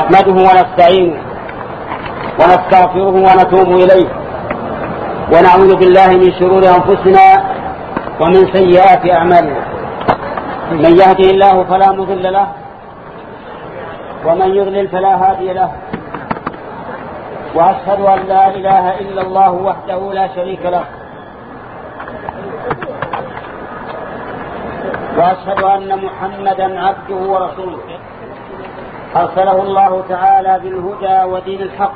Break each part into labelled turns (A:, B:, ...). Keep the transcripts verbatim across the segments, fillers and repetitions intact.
A: نحمده ونستعينه ونستغفره ونتوب إليه ونعوذ بالله من شرور أنفسنا ومن سيئات أعمالنا. من يهده الله فلا مضل له ومن يضلل فلا هادي له، وأشهد أن لا إله إلا الله وحده لا شريك له، وأشهد أن محمدا عبده ورسوله أرسله الله تعالى بالهدى ودين الحق،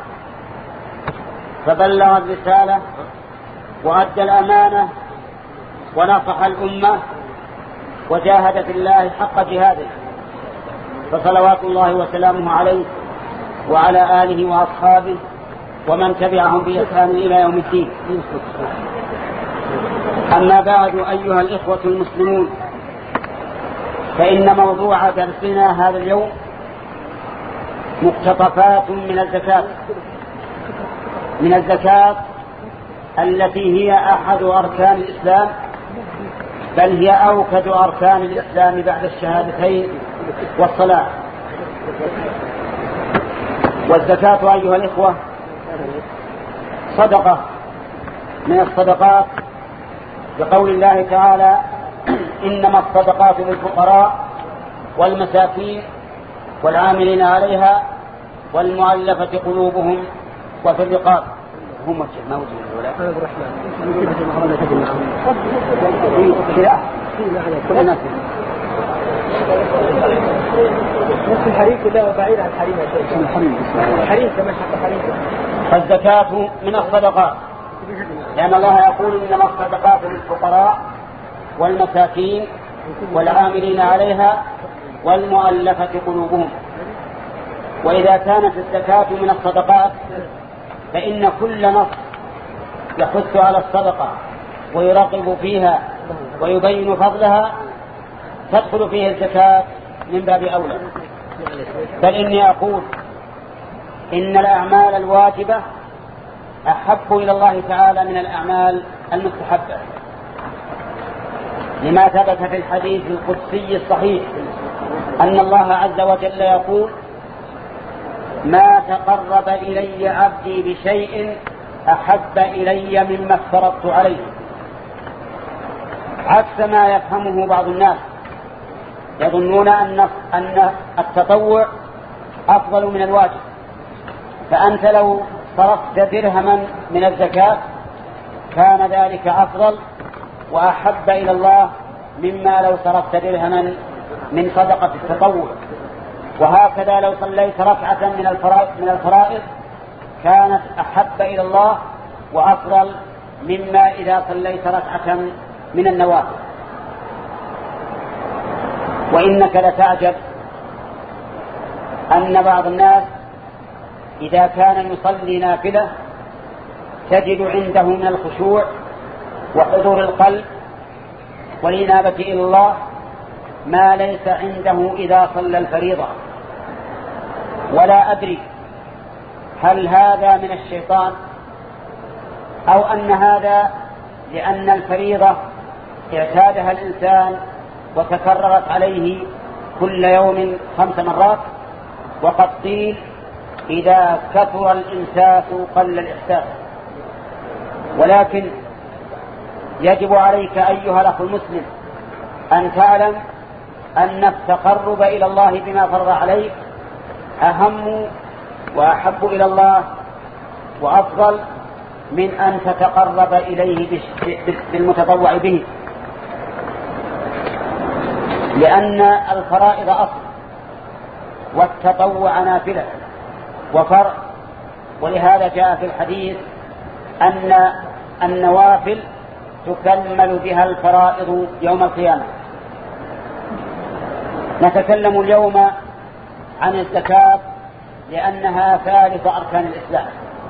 A: فبلغ الرسالة وأدى الأمانة ونصح الأمة وجاهد في الله حق جهاده، فصلوات الله وسلامه عليه وعلى آله وأصحابه ومن تبعهم بإحسان إلى يوم الدين. أما بعد، أيها الإخوة المسلمون، فإن موضوع درسنا هذا اليوم مقتطفات من الزكاة من الزكاة التي هي أحد أركان الإسلام، بل هي أوكد أركان الإسلام بعد الشهادتين والصلاة. والزكاة أيها الإخوة صدقة من الصدقات، بقول الله تعالى: إنما الصدقات للفقراء والمساكين والعاملين عليها والمؤلفة قلوبهم وفي الرقاب. هم ما وجهوا ولا أنا الرحمن نفس الحريم كلها بعيد عن الحريم الحريم كما شاء الحريم. فالزكاة من الصدقات، لأن الله يقول: إنما الصدقات للفقراء والمساكين والعاملين عليها والمؤلفة قلوبهم. وإذا كانت الزكاة من الصدقات فإن كل نص يحث على الصدقة ويرغب فيها ويبين فضلها تدخل فيه الزكاة من باب أولى. بل إني أقول إن الأعمال الواجبة أحب إلى الله تعالى من الأعمال المستحبة، لما ثبت في الحديث القدسي الصحيح أن الله عز وجل يقول: ما تقرب إلي عبدي بشيء أحب إلي مما افترضت عليه، عكس ما يفهمه بعض الناس، يظنون أن أن التطوع أفضل من الواجب. فأنت لو صرفت درهما من الزكاة كان ذلك أفضل وأحب إلى الله مما لو صرفت درهما من صدقة التطوع. وهكذا لو صليت ركعة من الفرائض من الفرائض كانت أحب إلى الله وأفضل مما إذا صليت ركعة من النوافل. وإنك لتعجب أن بعض الناس إذا كان يصلي نافلة تجد عنده من الخشوع وحضور القلب والإنابة إلى الله ما ليس عنده إذا صلى الفريضة. ولا أدري هل هذا من الشيطان أو أن هذا لأن الفريضة اعتادها الإنسان وتكررت عليه كل يوم خمس مرات. وقد قيل: إذا كثر الإمساك قل الإحساس. ولكن يجب عليك أيها الأخ المسلم أن تعلم أن التقرب إلى الله بما فرض عليك أهم وأحب إلى الله وأفضل من أن تتقرب إليه بالمتطوع به، لأن الفرائض أصل والتطوع نافلة وفرع. ولهذا جاء في الحديث أن النوافل تكمل بها الفرائض يوم القيامة. نتكلم اليوم عن الزكاة لأنها ثالث أركان الإسلام.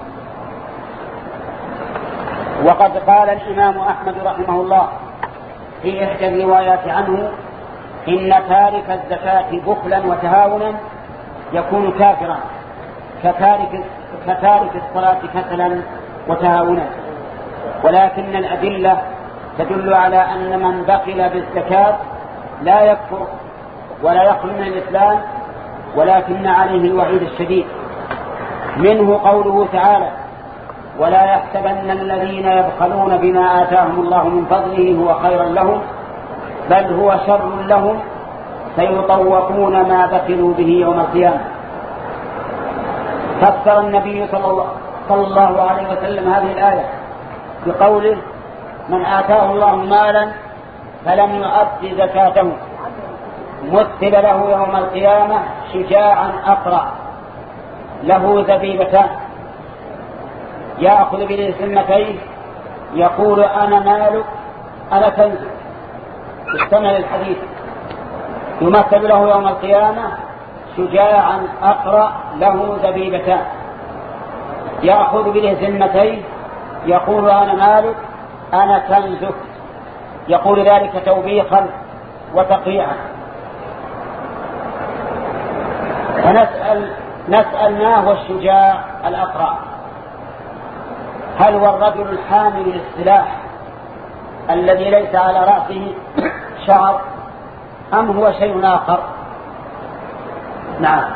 A: وقد قال الإمام أحمد رحمه الله في إحدى الروايات عنه: إن تارك الزكاة بخلا وتهاونا يكون كافرا كتارك, كتارك الصلاة كسلا وتهاونا. ولكن الأدلة تدل على أن من بخل بالزكاة لا يكفر ولا يخرج من الإسلام ولكن عليه الوعيد الشديد. منه قوله تعالى: ولا يحسبن الذين يبخلون بما آتاهم الله من فضله هو خيرا لهم بل هو شر لهم سيطوقون ما بخلوا به يوم القيامة. فسر النبي صلى الله عليه وسلم هذه الآية بقوله: من آتاه الله مالا فلم يؤد زكاته مثل له يوم القيامة شجاعا أقرع له زبيبتان يأخذ بسمتيه يقول: أنا مالك أنا كنزك. استمع للحديث: يمثل له يوم القيامة شجاعا أقرع له زبيبتان يأخذ بسمتيه يقول: أنا مالك أنا كنزك. يقول ذلك توبيخا وتقريعا. فنسأل نسأل ما هو الشجاع الأقرع؟ هل هو الرجل الحامل للسلاح الذي ليس على رأسه شعر أم هو شيء آخر؟ نعم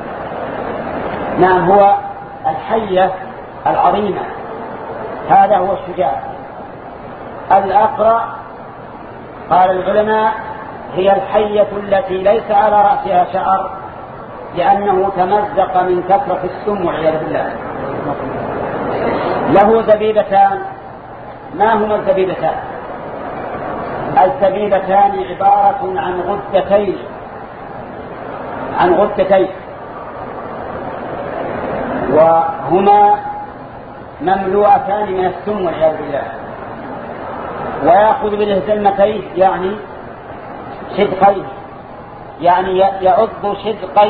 A: نعم هو الحية العظيمة، هذا هو الشجاع. الأقرع قال العلماء هي الحية التي ليس على رأسها شعر لأنه تمزق من كثرة السم والعياذ بالله. له زبيبتان. ما هما الزبيبتان؟ الزبيبتان عبارة عن غدتين عن غدتين وهما مملوءتان من السم والعياذ بالله. ويأخذ بالهزلمتين يعني شدقين، يعني يعض شدقي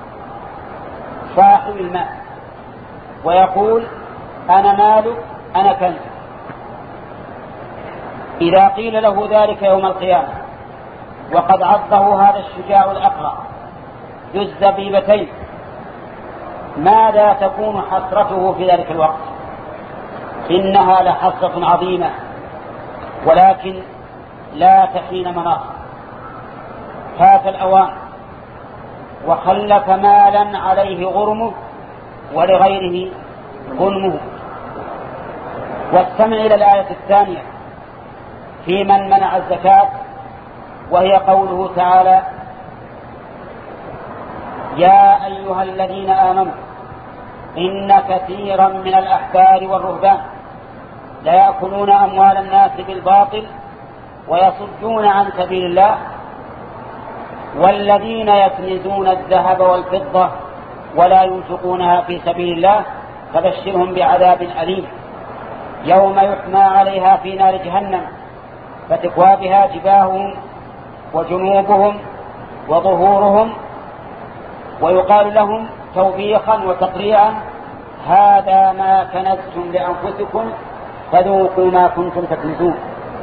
A: صاحب الماء ويقول: أنا مالك أنا كنزك. إذا قيل له ذلك يوم القيامة وقد عضه هذا الشجاع الأقرع ذو الزبيبتين ماذا تكون حسرته في ذلك الوقت؟ إنها لحسرة عظيمة ولكن لا تحين مناص. فات الأوان وخلف مالا عليه غرمه ولغيره غنمه. واستمع إلى الآية الثانية في من منع الزكاة، وهي قوله تعالى: يا أيها الذين آمنوا إن كثيرا من الأحبار والرهبان ليأكلون أموال الناس بالباطل ويصدون عن سبيل الله والذين يكنزون الذهب والفضة ولا ينفقونها في سبيل الله فبشرهم بعذاب أليم يوم يحمى عليها في نار جهنم فتكوى بها جباههم وجنوبهم وظهورهم ويقال لهم توبيخا وتقريعا: هذا ما كنزتم لأنفسكم فذوقوا ما كنتم تكنزون.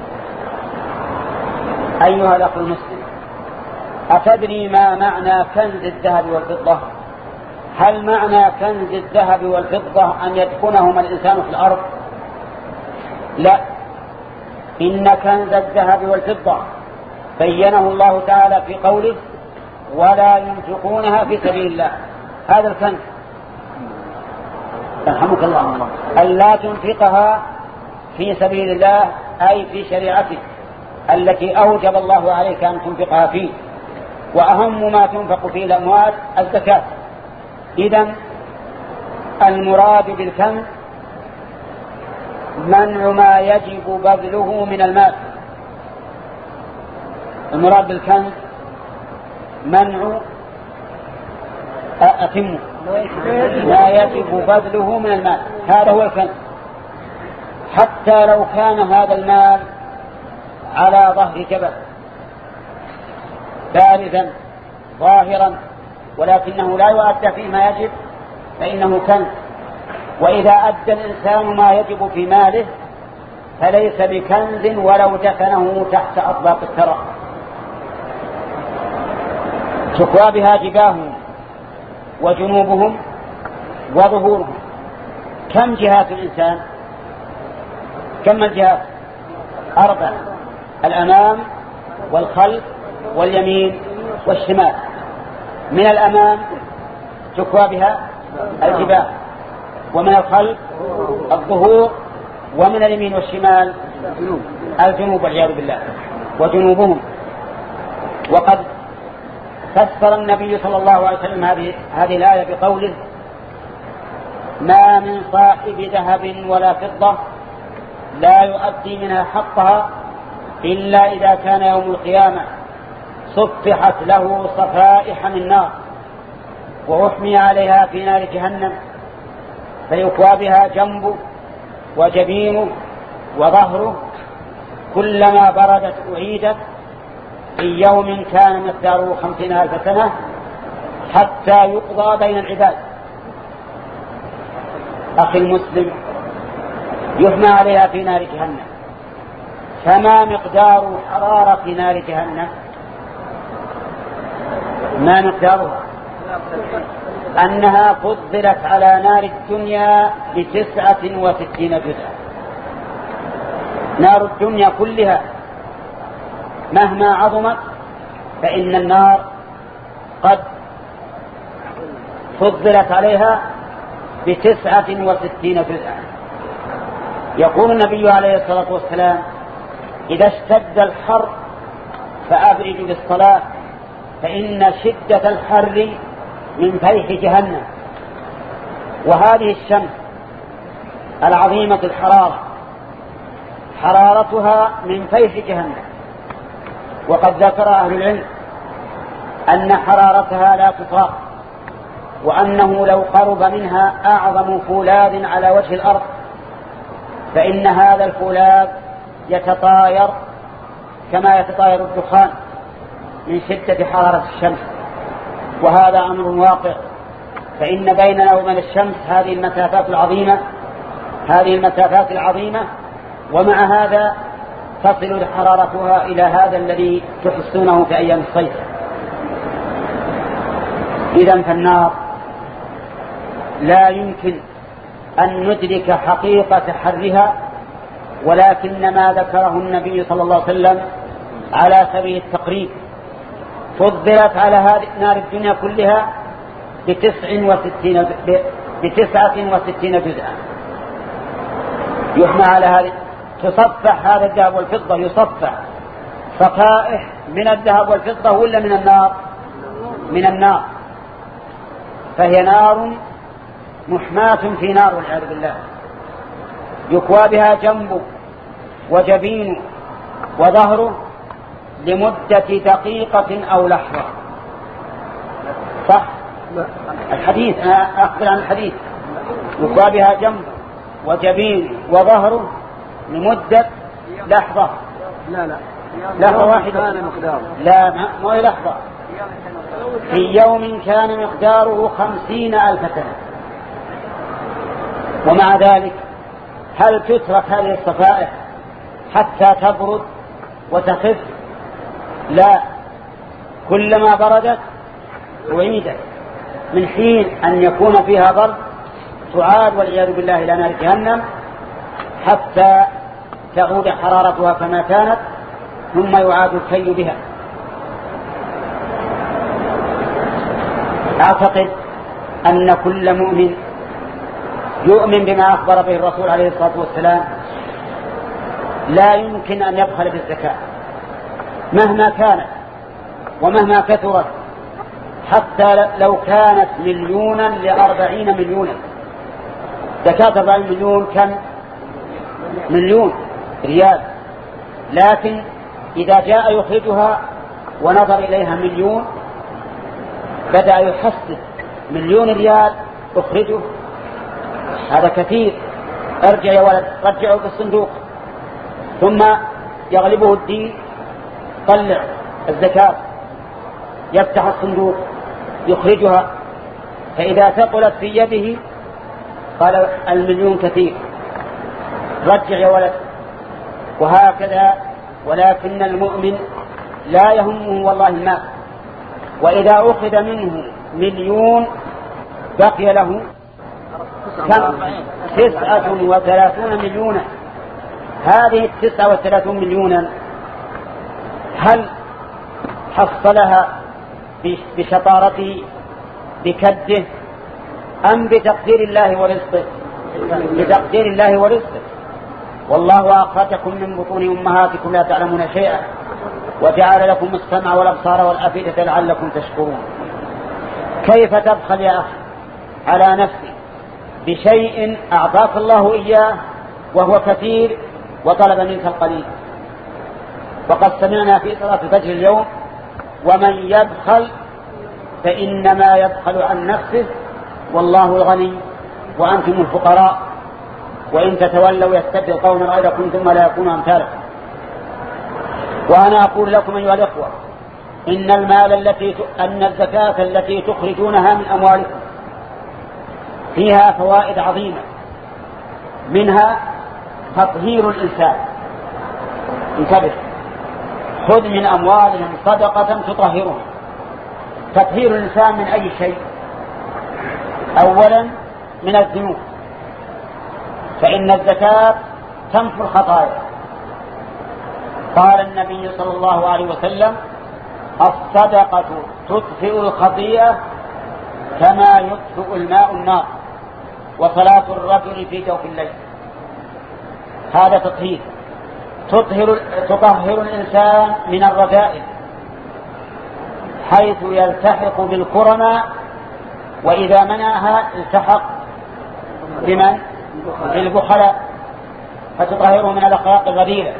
A: أيها الأخ المسلم، أتدري ما معنى كنز الذهب والفضة؟ هل معنى كنز الذهب والفضة أن يدفنهما الإنسان في الأرض؟ لا، إن كنز الذهب والفضة بينه الله تعالى في قوله: ولا ينفقونها في سبيل الله. هذا الكنز رحمك الله ألا تنفقها في سبيل الله أي في شريعته التي أوجب الله عليك أن تنفقها فيه، وأهم ما تنفق فيه الأموال الزكاة. إذن المراد بالكنز منع ما يجب بذله من المال. المراد بالكنز منع أتم ما يجب بذله من المال، هذا هو الكنز. حتى لو كان هذا المال على ظهر جبل بارزا ظاهرا ولكنه لا يؤدى فيه ما يجب فإنه كنز. وإذا أدى الإنسان ما يجب في ماله فليس بكنز ولو دفنه تحت أطباق الثرى. تكوى بها جباههم وجنوبهم وظهورهم. كم جهات الإنسان؟ كم الجهات؟ أربع: الأمام والخلف واليمين والشمال. من الأمام تكوى بها الجبال، ومن الخلف الظهور، ومن اليمين والشمال الجنوب والعياذ بالله وجنوبهم. وقد فسر النبي صلى الله عليه وسلم هذه هذه الآية بقوله: ما من صاحب ذهب ولا فضة لا يؤدي منها حقها إلا إذا كان يوم القيامة صفحت له صفائح من نار وأحمي عليها في نار جهنم فيكوى بها جنبه وجبينه وظهره، كلما بردت أعيدت في يوم كان مقداره خمسين ألف سنة حتى يقضى بين العباد. أخي المسلم، يحمى عليها في نار جهنم، فما مقدار حرارة نار جهنم؟ ما مقدارها؟ أنها فضلت على نار الدنيا بتسعة وستين جزءا. نار الدنيا كلها مهما عظمت فإن النار قد فضلت عليها بتسعة وستين جزءا. يقول النبي عليه الصلاة والسلام: إذا اشتد الحر فأبردوا بالصلاة فإن شدة الحر من فيح جهنم. وهذه الشمس العظيمة الحرارة حرارتها من فيح جهنم، وقد ذكر أهل العلم أن حرارتها لا تطاق، وأنه لو قرب منها أعظم فولاذ على وجه الأرض فإن هذا الفولاذ يتطاير كما يتطاير الدخان من شدة حرارة الشمس. وهذا أمر واقع، فإن بيننا وبين الشمس هذه المسافات العظيمة هذه المسافات العظيمة ومع هذا تصل حرارتها إلى هذا الذي تحسونه في أيام الصيف. إذن فالنار لا يمكن أن ندرك حقيقة حرها، ولكن ما ذكره النبي صلى الله عليه وسلم على سبيل التقريب: فضلت على هذه نار الدنيا كلها بتسع وستين بتسعة وستين جزءا. يحمى على هذه، تصفح هذا الذهب والفضة، يصفح صفائح من الذهب والفضة ولا من النار؟ من النار. فهي نار محماة في نار والعياذ بالله، يكوى بها جنبه وجبينه وظهره لمدة دقيقة أو لحظة. صح؟ الحديث، أنا أخبر عن الحديث. يكوى بها جنبه وجبينه وظهره لمدة لحظة.
B: لا لا
A: لحظة واحدة. لا ما هي لحظة. في يوم كان مقداره خمسين ألف سنة. ومع ذلك هل تترك هذه الصفائح حتى تبرد وتخف؟ لا، كلما بردت أعيدت. من حين أن يكون فيها برد تعاد والعياذ بالله إلى نار جهنم حتى تعود حرارتها كما كانت، ثم يعاد الكي بها. أعتقد أن كل مؤمن يؤمن بما أخبر به الرسول عليه الصلاة والسلام لا يمكن أن يبخل بالزكاة مهما كانت ومهما كثرت، حتى لو كانت مليونا لأربعين مليونا. زكاة أربعين مليون كم؟ مليون ريال. لكن إذا جاء يخرجها ونظر إليها مليون بدأ يحسس: مليون ريال أخرجه، هذا كثير، ارجع يا ولد رجعه بالصندوق. ثم يغلبه الدين، طلع الزكاة، يفتح الصندوق يخرجها، فإذا ثقلت في يده قال: المليون كثير، رجع يا ولد. وهكذا. ولكن المؤمن لا يهمه والله المال، وإذا أخذ منه مليون بقي له كم؟ تسعة وثلاثون مليونا. هذه التسعة وثلاثون مليونا هل حصلها بشطارته بكده أم بتقدير الله ورزقه؟ بتقدير الله ورزقه. والله أخرجكم من بطون أمهاتكم لا تعلمون شيئا وجعل لكم السمع والأبصار والأفئدة لعلكم تشكرون. كيف تبخل يا أخي على نفسك بشيء أعطاك الله إياه وهو كثير وطلب منك القليل؟ وقد سمعنا في صلاة الفجر اليوم: ومن يبخل فإنما يبخل عن نفسه والله الغني وأنتم الفقراء وإن تتولوا يستبدل قوما غيركم ثم لا يكونوا أمثالكم. وأنا أقول لكم أيها الإخوة إن المال التي أن الزكاة التي تخرجونها من أموالكم فيها فوائد عظيمة، منها تطهير الإنسان. انتبه، خذ من أموالهم صدقة تطهرهم. تطهير الإنسان من أي شيء؟ أولا من الذنوب، فإن الزكاة تنفي الخطايا. قال النبي صلى الله عليه وسلم: الصدقة تطفئ الخطيئة كما يطفئ الماء النار، وصلاة الرجل في جوف الليل. هذا تطهير. تطهر, تطهر الإنسان من الرذائل حيث يلتحق بالكرماء، وإذا منعها التحق بمن؟ بالبخلاء، فتطهره من الأخلاق الرذيلة.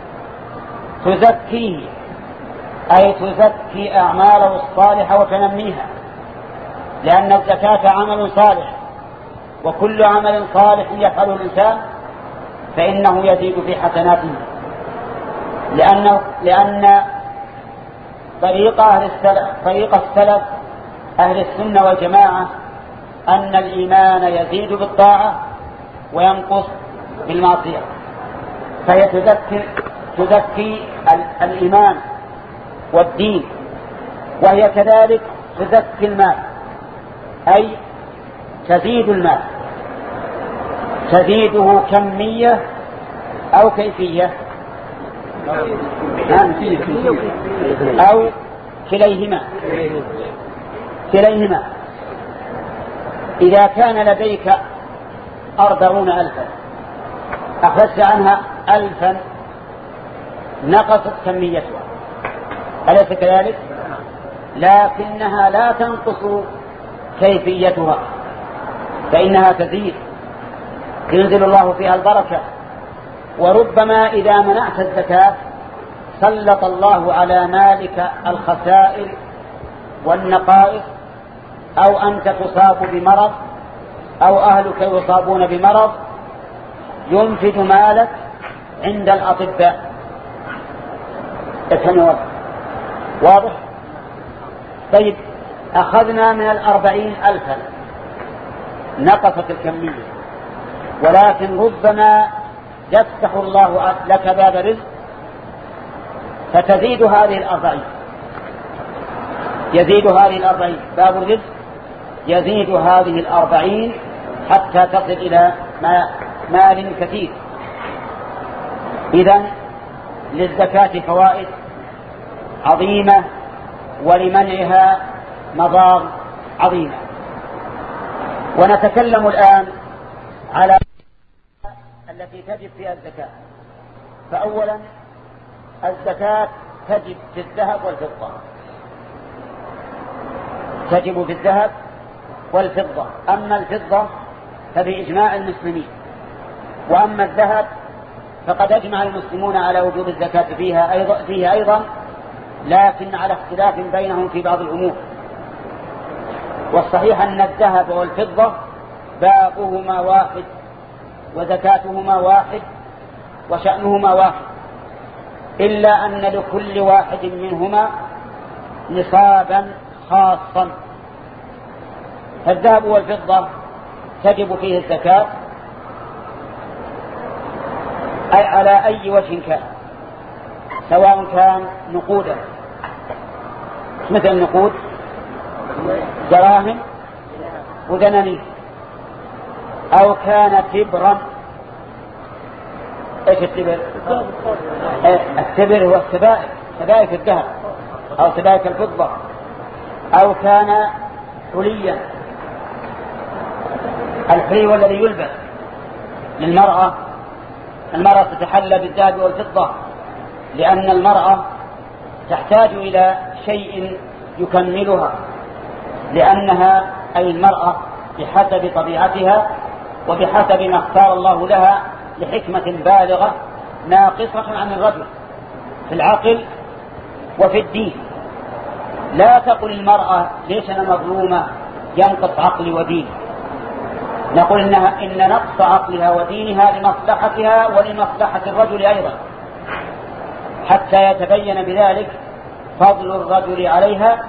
A: تزكيه أي تزكي أعماله الصالحة وتنميها، لأن الزكاة عمل صالح، وكل عمل صالح يفعله الإنسان فإنه يزيد في حسناته، لأن لأن طريق أهل السلف طريق السلف أهل السنة والجماعة أن الإيمان يزيد بالطاعة وينقص بالمعصية، فهي تزكي تزكي الإيمان والدين، وهي كذلك تزكي المال، أي تزيد المال، تزيده كمية أو كيفية أو كليهما كليهما إذا كان لديك أربعون ألفا أخذت عنها ألفا نقصت كميتها، أليس كذلك؟ لكنها لا تنقص كيفيتها، فإنها تزيد، ينزل الله فيها البركة. وربما إذا منعت الزكاة سلط الله على مالك الخسائر والنقائص، أو أنت تصاب بمرض أو أهلك يصابون بمرض ينفد مالك عند الأطباء. افهموا واضح؟ طيب، أخذنا من الأربعين ألفا نقصت الكمية، ولكن ربما يفتح الله لك باب رزق فتزيد هذه الأربعين يزيد هذه الأربعين باب الرزق يزيد هذه الأربعين حتى تصل إلى مال كثير. إذن للزكاة فوائد عظيمة ولمنعها مضار عظيمة. ونتكلم الآن على التي تجب فيها الزكاة. فأولا الزكاة تجب في الذهب والفضة، تجب في الذهب والفضة. أما الفضة فبإجماع المسلمين، وأما الذهب فقد أجمع المسلمون على وجوب الزكاة فيها أيضا, فيه أيضا لكن على اختلاف بينهم في بعض الأمور. والصحيح أن الذهب والفضة بابهما واحد وزكاتهما واحد وشأنهما واحد، إلا أن لكل واحد منهما نصابا خاصا. فالذهب والفضة تجب فيه الزكاة أي على أي وجه كان، سواء كان نقودا مثل النقود دراهم ودنانير، أو كان تبرا. ايش التبر؟ التبر هو السبائك، سبائك الذهب أو سبائك الفضة. أو كان حليا. الحلي والذي يلبس للمرأة، المرأة تتحلى بالذهب والفضة لأن المرأة تحتاج إلى شيء يكملها، لأنها أي المرأة بحسب طبيعتها وبحسب ما اختار الله لها لحكمة بالغة ناقصة عن الرجل في العقل وفي الدين. لا تقل المرأة ليش أنا مظلومة ينقص عقلي وديني، نقول إنها إن نقص عقلها ودينها لمصلحتها ولمصلحة الرجل أيضا، حتى يتبين بذلك فضل الرجل عليها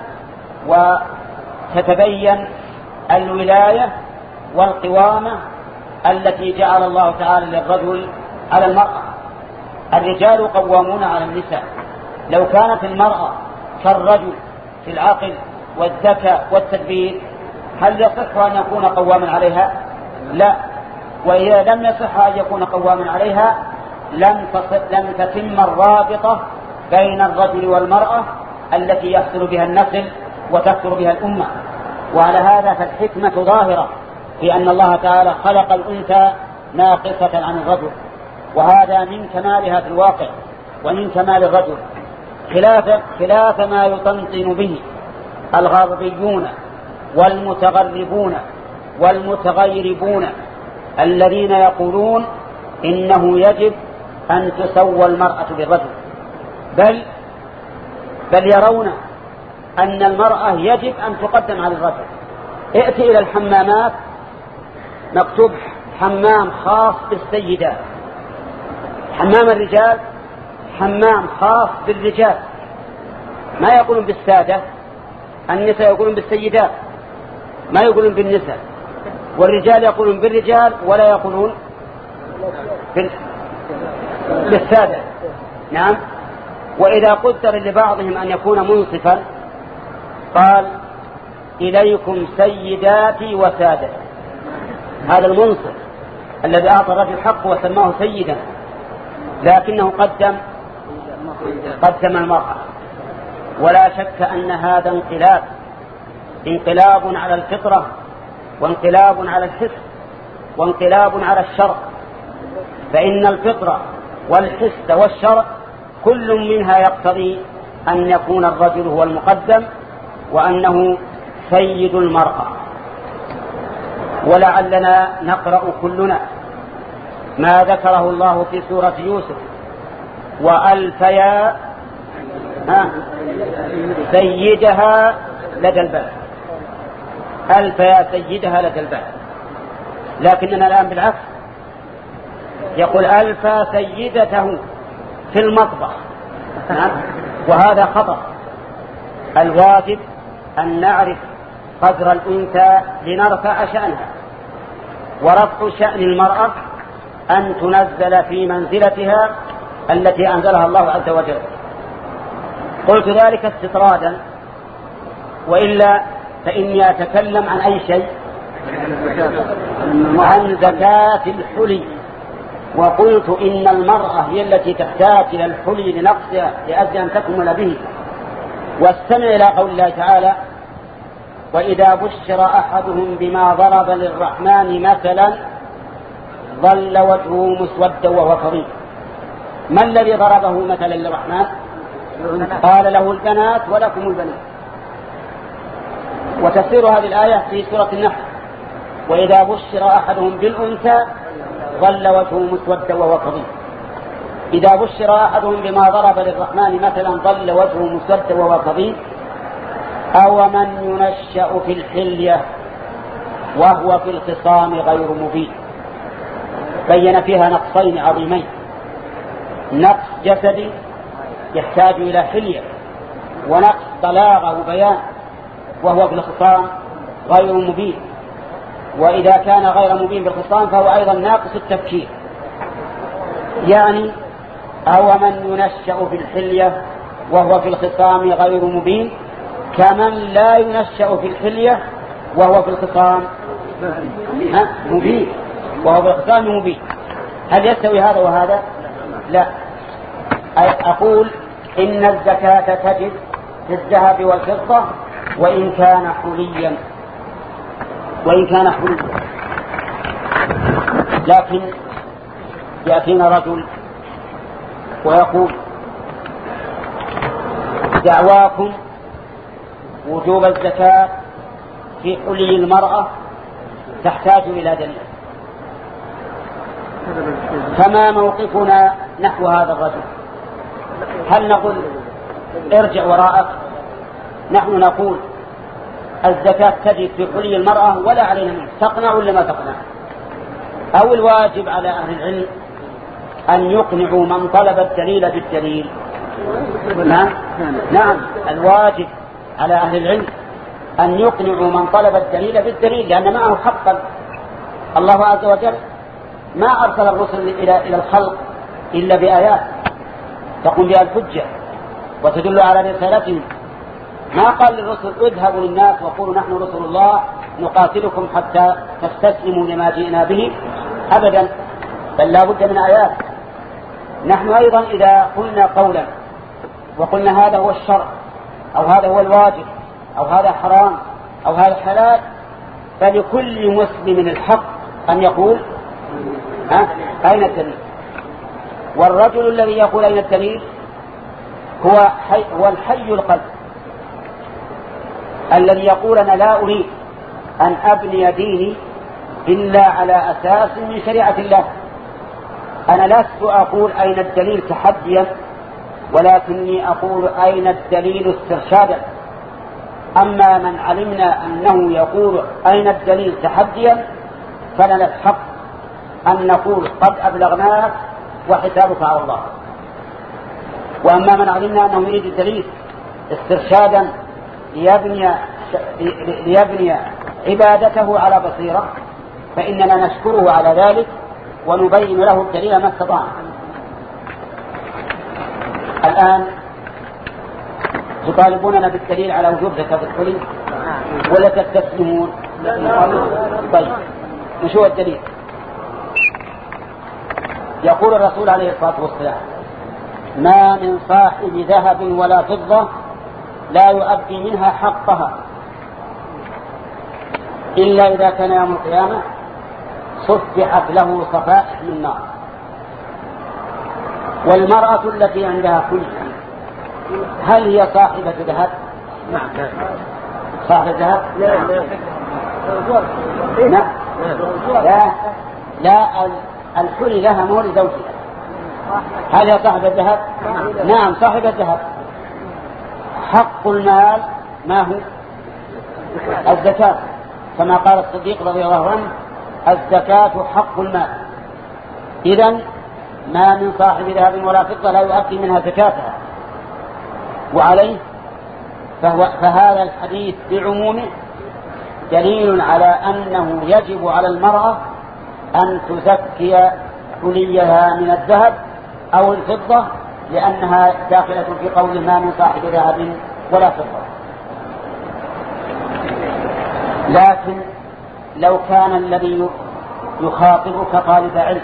A: وتتبين الولاية والقوامة التي جعل الله تعالى للرجل على المرأة. الرجال قوامون على النساء. لو كانت المرأة كالرجل في العقل والذكاء والتدبير هل يصح أن يكون قواما عليها؟ لا. وإذا لم يصح أن يكون قواما عليها لم لم تتم الرابطة بين الرجل والمرأة التي يحصل بها النسل وتكثر بها الأمة. وعلى هذا فالحكمة ظاهرة في أن الله تعالى خلق الأنثى ناقصة عن الرجل، وهذا من كمالها في الواقع ومن كمال الرجل، خلاف, خلاف ما يطنطن به الغربيون والمتغربون والمتغيربون الذين يقولون إنه يجب أن تسوى المرأة بالرجل، بل, بل يرون أن المرأة يجب أن تقدم على الرجل. ائتي إلى الحمامات مكتوب حمام خاص بالسيدات، حمام الرجال حمام خاص بالرجال، ما يقولون بالسادة. النساء يقولون بالسيدات ما يقولون بالنساء، والرجال يقولون بالرجال ولا يقولون بالسادة. نعم. وإذا قدر لبعضهم أن يكون منصفا قال إليكم سيداتي وسادتي، هذا المنصف الذي أعطى الرجل حقه وسماه سيدا، لكنه قدم قدم المرأة. ولا شك أن هذا انقلاب انقلاب على الفطرة وانقلاب على الحس وانقلاب على الشرع، فإن الفطرة والحس والشرع كل منها يقتضي أن يكون الرجل هو المقدم وأنه سيد المرأة. ولعلنا نقرأ كلنا ما ذكره الله في سورة يوسف: وألفيا سيدها لدى الباب، ألفيا سيدها لدى الباب. لكننا الآن بالعكس، يقول ألفى سيدته في المطبخ، وهذا خطأ. الواجب أن نعرف قدر الأنثى لنرفع شأنها، ورفع شأن المرأة أن تنزل في منزلتها التي أنزلها الله عز وجل. قلت ذلك استطرادا، وإلا فإني أتكلم عن أي شيء، عن زكاة الحلي. وقلت إن المرأة هي التي تحتاج إلى الحلي لنقصها لأجل أن تكمل به. واستمع إلى قول الله تعالى: وإذا بشر أحدهم بما ضرب للرحمن مثلا ظل وجهه مسودا وهو كظيم. ما الذي ضربه مثلا للرحمن؟ قال له البنات ولكم البنات. وتفسير هذه الآية في سورة النحل: وإذا بشر أحدهم بالأنثى ظل وجهه مسودا وهو كظيم. إذا بشر أحدهم بما ضرب للرحمن مثلا ظل وجهه مسودا وهو كظيم. أو من ينشأ في الحلية وهو في الخصام غير مبين. بين فيها نقصين عظيمين: نقص جسدي يحتاج إلى حلية، ونقص بلاغة وبيان وهو في الخصام غير مبين. وإذا كان غير مبين بالخصام فهو أيضا ناقص التفكير. يعني أو من ينشأ في الحلية وهو في الخصام غير مبين كمن لا ينشأ في الحلية وهو في الخصام مبين، وهو في الخصام مبين. هل يستوي هذا وهذا؟ لا. أقول إن الزكاة تجب في الذهب والفضة وإن كان حليا وإن كان حليا لكن يأتينا رجل ويقول دعواكم وجوب الزكاة في حلي المرأة تحتاج إلى دليل، فما موقفنا نحو هذا الرجل؟ هل نقول ارجع وراءك؟ نحن نقول الزكاة تجب في حلي المرأة ولا علينا منه، تقنع ولا ما تقنع؟ أو الواجب على أهل العلم أن يقنعوا من طلب الدليل بالدليل؟ نعم نعم الواجب على أهل العلم أن يقنعوا من طلب الدليل بالدليل، لأن معه حقا. الله عز وجل ما أرسل الرسل إلى إلى الخلق إلا بآيات تقوم بها الحجة وتدل على رسالتهم. ما قال للرسل اذهبوا للناس وقولوا نحن رسل الله نقاتلكم حتى تستسلموا لما جئنا به أبدا، بل لا بد من آيات. نحن أيضا إذا قلنا قولا وقلنا هذا هو الشرع أو هذا هو الواجب أو هذا حرام أو هذا حلال، فلكل مسلم الحق أن يقول ها أين الدليل؟ والرجل الذي يقول أين الدليل هو حي هو الحي القلب الذي يقول أنا لا أريد أن أبني ديني إلا على أساس من شريعة الله. أنا لست أقول أين الدليل تحديا، ولكني أقول أين الدليل استرشادا. أما من علمنا أنه يقول أين الدليل تحديا فلنا الحق أن نقول قد أبلغناك وحسابك على الله. وأما من علمنا أنه يريد الدليل استرشادا ليبني, ليبني عبادته على بصيرة فإننا نشكره على ذلك ونبين له الدليل ما استطعنا. الآن تطالبوننا بالدليل على وجوب زكاة الحلي ولا تستسلمون؟ طيب مش هو الدليل؟ يقول الرسول عليه الصلاة والسلام ما من صاحب ذهب ولا فضة لا يؤدي منها حقها إلا إذا كان يوم القيامة صفحت له صفائح من نار. والمرأة التي عندها كل هل هي صاحبة ذهب؟ نعم صاحبة ذهب؟ لا لا لا الحلي لها مو لزوجها. هل هي صاحبة ذهب؟ نعم صاحبة ذهب. حق المال ما هو؟ الزكاة، كما قال الصديق رضي الله عنه الزكاة حق المال. إذن ما من صاحب ذهب ولا فضة لا يؤدي منها زكاتها. وعليه فهو فهذا الحديث بعمومه دليل على أنه يجب على المرأة أن تزكي حليها من الذهب أو الفضة، لأنها داخلة في قول ما من صاحب ذهب ولا فضة. لكن لو كان الذي يخاطبك طالب علم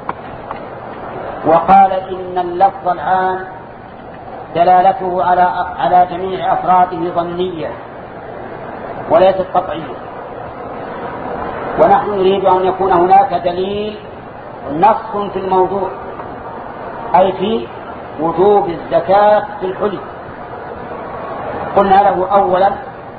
A: وقال إن اللفظ العام دلالته على على جميع أفراده ظنية وليست قطعية، ونحن نريد أن يكون هناك دليل نص في الموضوع أي في وجوب الزكاة في الحلي، قلنا له أولا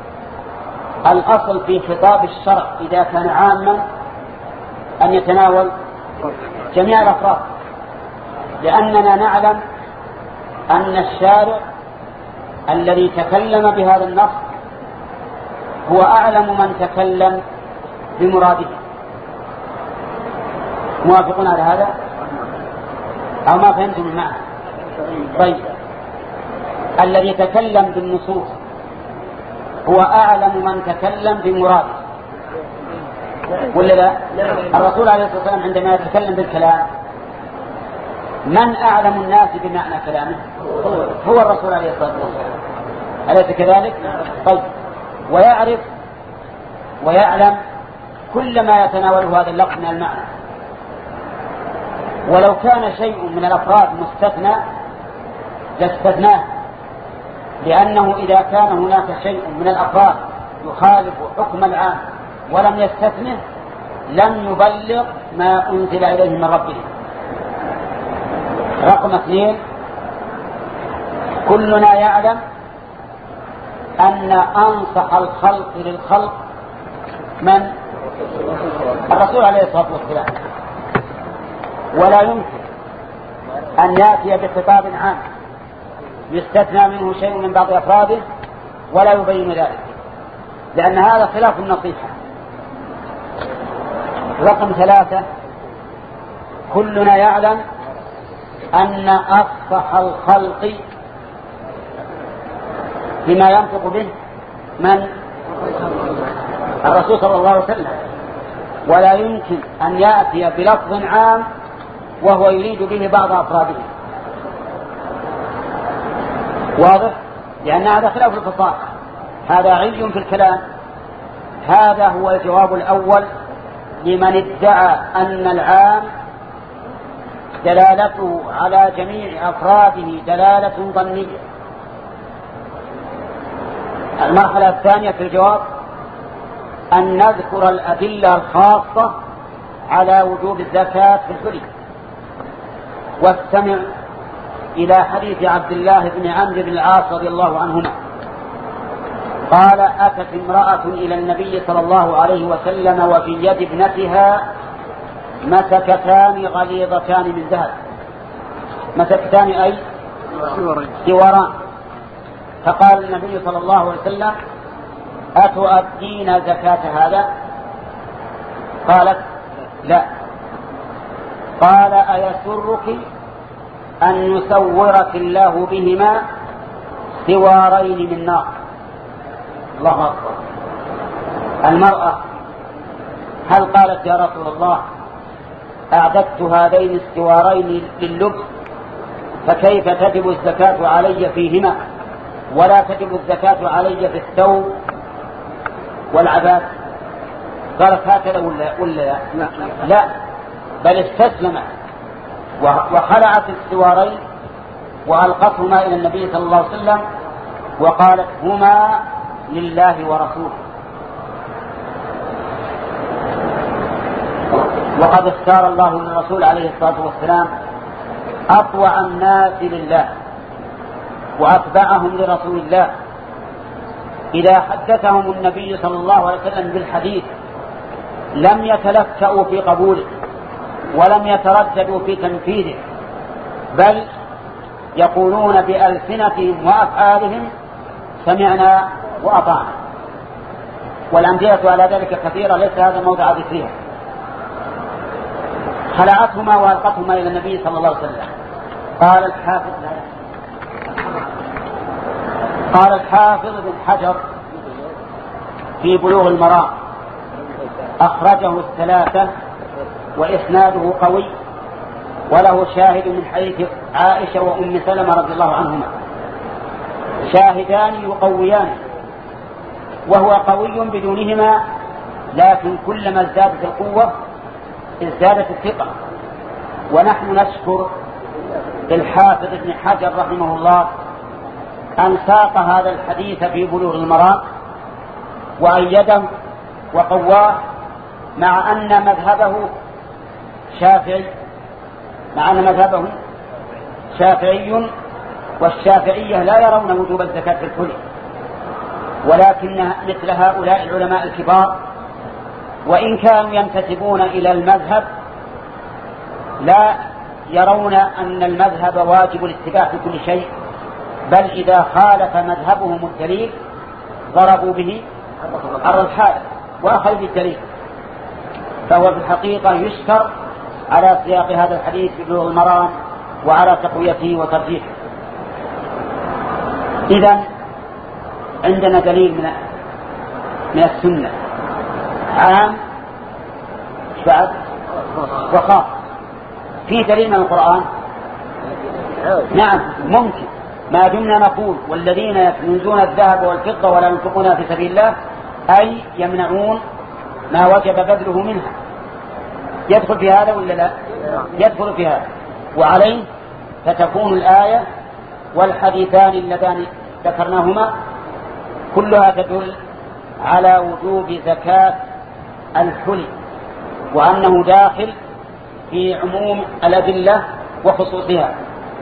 A: الأصل في خطاب الشرع إذا كان عاما أن يتناول جميع الأفراد، لأننا نعلم أن الشارع الذي تكلم بهذا النص هو أعلم من تكلم بمراده. موافقون على هذا أو ما فهمتم المعنى؟ طيب الذي تكلم بالنصوص هو أعلم من تكلم بمراده ولا لا؟ الرسول عليه الصلاة والسلام عندما يتكلم بالكلام من أعلم الناس بمعنى كلامه؟ هو الرسول عليه الصلاة والسلام، أليس كذلك؟ طيب ويعرف ويعلم كل ما يتناوله هذا اللفظ من المعنى. ولو كان شيء من الأفراد مستثنى لاستثناه، لأنه إذا كان هناك شيء من الأفراد يخالف حكم العام ولم يستثنه لم يبلغ ما أنزل إليه من ربه. رقم اثنين، كلنا يعلم أن أنصح الخلق للخلق من؟ الرسول عليه الصلاة والسلام، ولا يمكن أن يأتي بخطاب عام يستثنى منه شيء من بعض أفراده ولا يبين ذلك، لأن هذا خلاف النصيحة. رقم ثلاثة، كلنا يعلم أن أفصح الخلق بما ينطق به من؟ الرسول صلى الله عليه وسلم، ولا يمكن أن يأتي بلفظ عام وهو يريد به بعض أفراده. واضح؟ لأن هذا خلاف الفصاحة، هذا عي في الكلام. هذا هو الجواب الأول لمن ادعى أن العام دلالته على جميع أفراده دلالة ظنية. المرحلة الثانية في الجواب أن نذكر الأدلة الخاصة على وجوب الزكاة في الحلي. واستمع إلى حديث عبد الله بن عمرو بن العاص رضي الله عنهما قال: أتت امرأة إلى النبي صلى الله عليه وسلم وفي يد ابنتها مسكتان غليظتان من ذهب. مسكتان أي سواران. فقال النبي صلى الله عليه وسلم: أتؤدين زكاة هذا؟ قالت: لا. قال: أيسرك أن يسورك الله بهما سوارين من نار؟ الله أكبر. المرأة هل قالت: يا رسول الله أعددت هذين السوارين لللبس فكيف تجب الزكاة علي فيهما ولا تجب الزكاة علي في الثوب والعباد؟ قالت: هكذا ولا, ولا لا؟ لا، بل استسلمت وخلعت السوارين وألقتهما إلى النبي صلى الله عليه وسلم وقالت: هما لله ورسوله. وقد اختار الله للرسول عليه الصلاة والسلام أطوع الناس لله وأتبعهم لرسول الله. إذا حدثهم النبي صلى الله عليه وسلم بالحديث لم يتلكأوا في قبوله ولم يترددوا في تنفيذه، بل يقولون بألسنتهم وأفعالهم: سمعنا وأطعنا. والأمثلة على ذلك كثيرة، ليس هذا موضع ذكرها. خلعتهما وألقتهما إلى النبي صلى الله عليه وسلم. قال الحافظ قال الحافظ بن حجر في بلوغ المرام: أخرجه الثلاثة وإسناده قوي وله شاهد من حديث عائشة وأم سلمة رضي الله عنهما، شاهدان يقويان، وهو قوي بدونهما، لكن كلما ازدادت القوة ازدادت الثقة. ونحن نشكر الحافظ ابن حجر رحمه الله أن ساق هذا الحديث في بلوغ المرام وأيده وقواه، مع أن مذهبه شافعي مع أن مذهبه شافعي والشافعية لا يرون وجوب الزكاة في الحلي، ولكن مثل هؤلاء العلماء الكبار وإن كانوا ينتسبون إلى المذهب لا يرون أن المذهب واجب الاتباع في كل شيء، بل إذا خالف مذهبهم الدليل ضربوا به على الحال وأخذوا بالدليل. فهو في الحقيقة يشكر على سياق هذا الحديث في بلوغ المرام وعلى تقويته وترجيحه. إذن عندنا دليل من من السنة عام بعد وخاص. في دليل من القرآن؟ نعم ممكن، ما دمنا نقول والذين يكنزون الذهب والفضة ولا ينفقونها في سبيل الله، أي يمنعون ما وجب بذله منها. يدخل في هذا ولا لا؟ يدخل في هذا. وعليه فتكون الآية والحديثان اللذان ذكرناهما كلها تدل على وجوب زكاة الحلي، وأنه داخل في عموم الأدلة وخصوصها.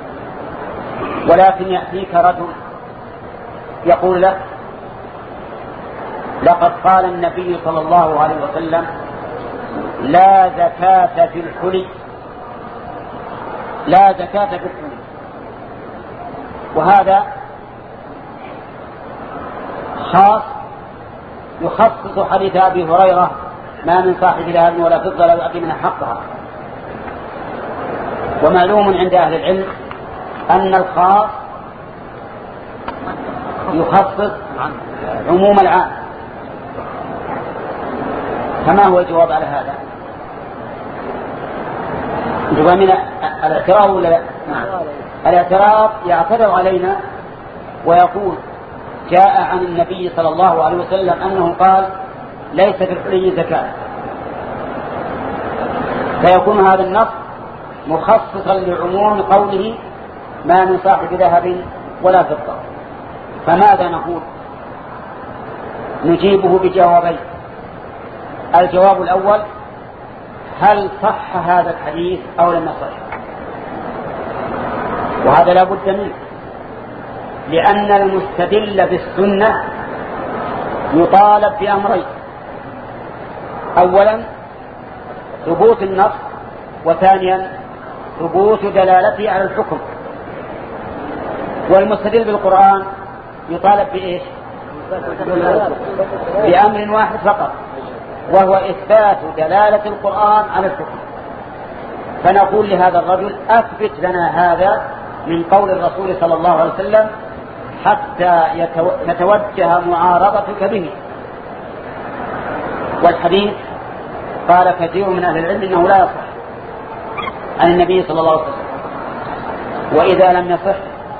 A: ولكن يأتيك رجل يقول لك: لقد قال النبي صلى الله عليه وسلم: لا زكاة في الحلي، لا زكاة في الحلي. وهذا خاص يخصص حديث أبي هريرة: ما من صاحب ذهب ولا فضة لا يؤدي منها حقها. ومعلوم عند أهل العلم أن الخاص يخصص عموم العام. فما هو الجواب على هذا؟ الجواب من الاعتراض ولا لا؟ الاعتراض يعترض علينا ويقول: جاء عن النبي صلى الله عليه وسلم أنه قال: ليس في الحلي زكاة، فيكون هذا النص مخصصا لعموم قوله: ما من صاحب ذهب ولا فضة. فماذا نقول؟ نجيبه بجوابين. الجواب الأول: هل صح هذا الحديث أو لم يصح؟ وهذا لا بد منه، لأن المستدل بالسنة يطالب بأمرين: أولا ثبوت النص، وثانيا ثبوت دلالته على الحكم. والمستدل بالقرآن يطالب بإيش؟ بأمر واحد فقط، وهو إثبات دلالة القرآن على الحكم. فنقول لهذا الرجل: أثبت لنا هذا من قول الرسول صلى الله عليه وسلم حتى يتوجه معارضتك به. والحديث قال كثير من أهل العلم إنه لا يصح عن النبي صلى الله عليه وسلم. وإذا لم يصح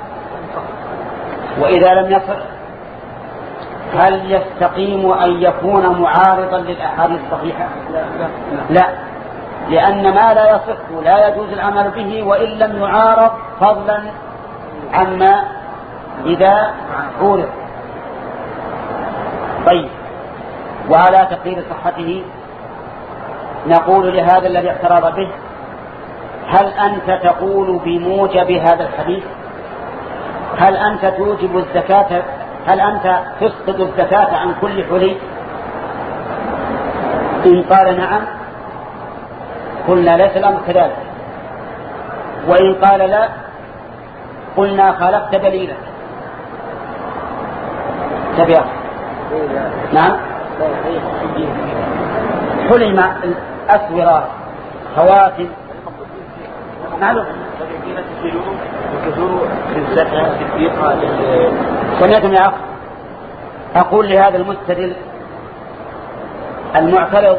A: وإذا لم يصح هل يستقيم أن يكون معارضا للأحاديث الصحيحة؟ لا، لأن ما لا يصح لا يجوز العمل به وإن لم يعارض، فضلا عما إذا عورض. طيب، وعلى تقرير صحته نقول لهذا الذي اعترض به: هل أنت تقول بموجب هذا الحديث؟ هل أنت توجب الزكاة؟ هل أنت تسقط الزكاة عن كل حلي؟ إن قال نعم قلنا ليس الأمر كذلك، وإن قال لا قلنا خالفت دليلك. تبيع نعم حلي مع الأسورة خواتم معلوم. سمعتم يا أخ؟ أقول لهذا المستدل المعترض،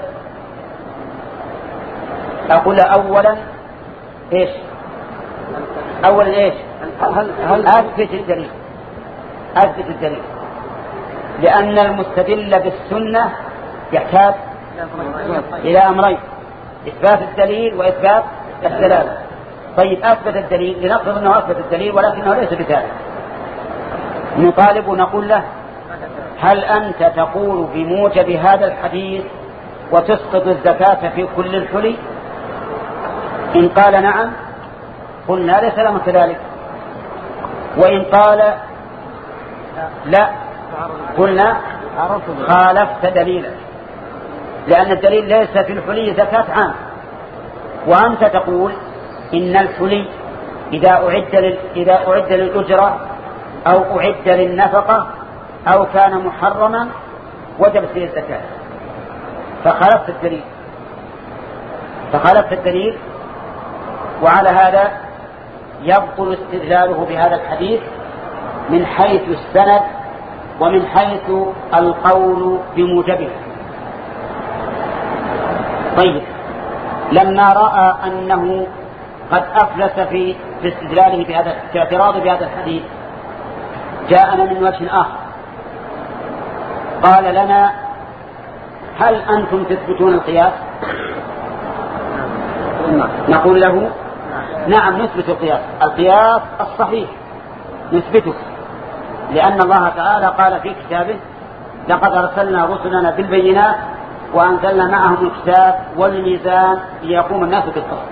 A: أقول أولا إيش؟ أولا إيش؟ هل هل أثبت الدليل، أثبت الدليل، لأن المستدل بالسنة يحتاج إلى أمرين: إثبات الدليل وإثبات الدلالة. طيب، أثبت الدليل، لنفرض أنه أثبت الدليل ولكنه ليس بذلك، نطالب ونقول له: هل أنت تقول بموجب هذا الحديث وتسقط الزكاة في كل الحلي؟ إن قال نعم قلنا ليس لهم كذلك، وإن قال لا قلنا خالفت دليلا، لأن الدليل ليس في الحلي زكاة عام. وأنت تقول إن الحلي إذا أعد إذا أعد للأجرة أو أعد للنفقة أو كان محرما وجب فيه الزكاة، فخالفت الدليل فخالفت الدليل وعلى هذا يبطل استدلاله بهذا الحديث من حيث السند ومن حيث القول بموجبه. طيب، لما رأى أنه قد أفلس في استدلاله بهذا في اعتراضه بهذا الحديث، جاءنا من وجه آخر، قال لنا: هل أنتم تثبتون القياس؟ نقول له: نعم نثبت القياس، القياس الصحيح نثبته، لأن الله تعالى قال في كتابه لقد أرسلنا رسلنا بالبينات وأنزلنا معهم الكتاب والميزان ليقوم الناس بالقسط.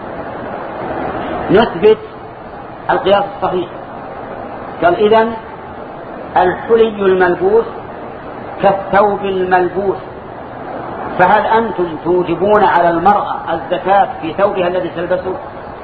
A: نثبت القياس الصحيح. قال إذن الحلي الملبوس كالثوب الملبوس، فهل أنتم توجبون على المرأة الزكاة في ثوبها الذي تلبسه؟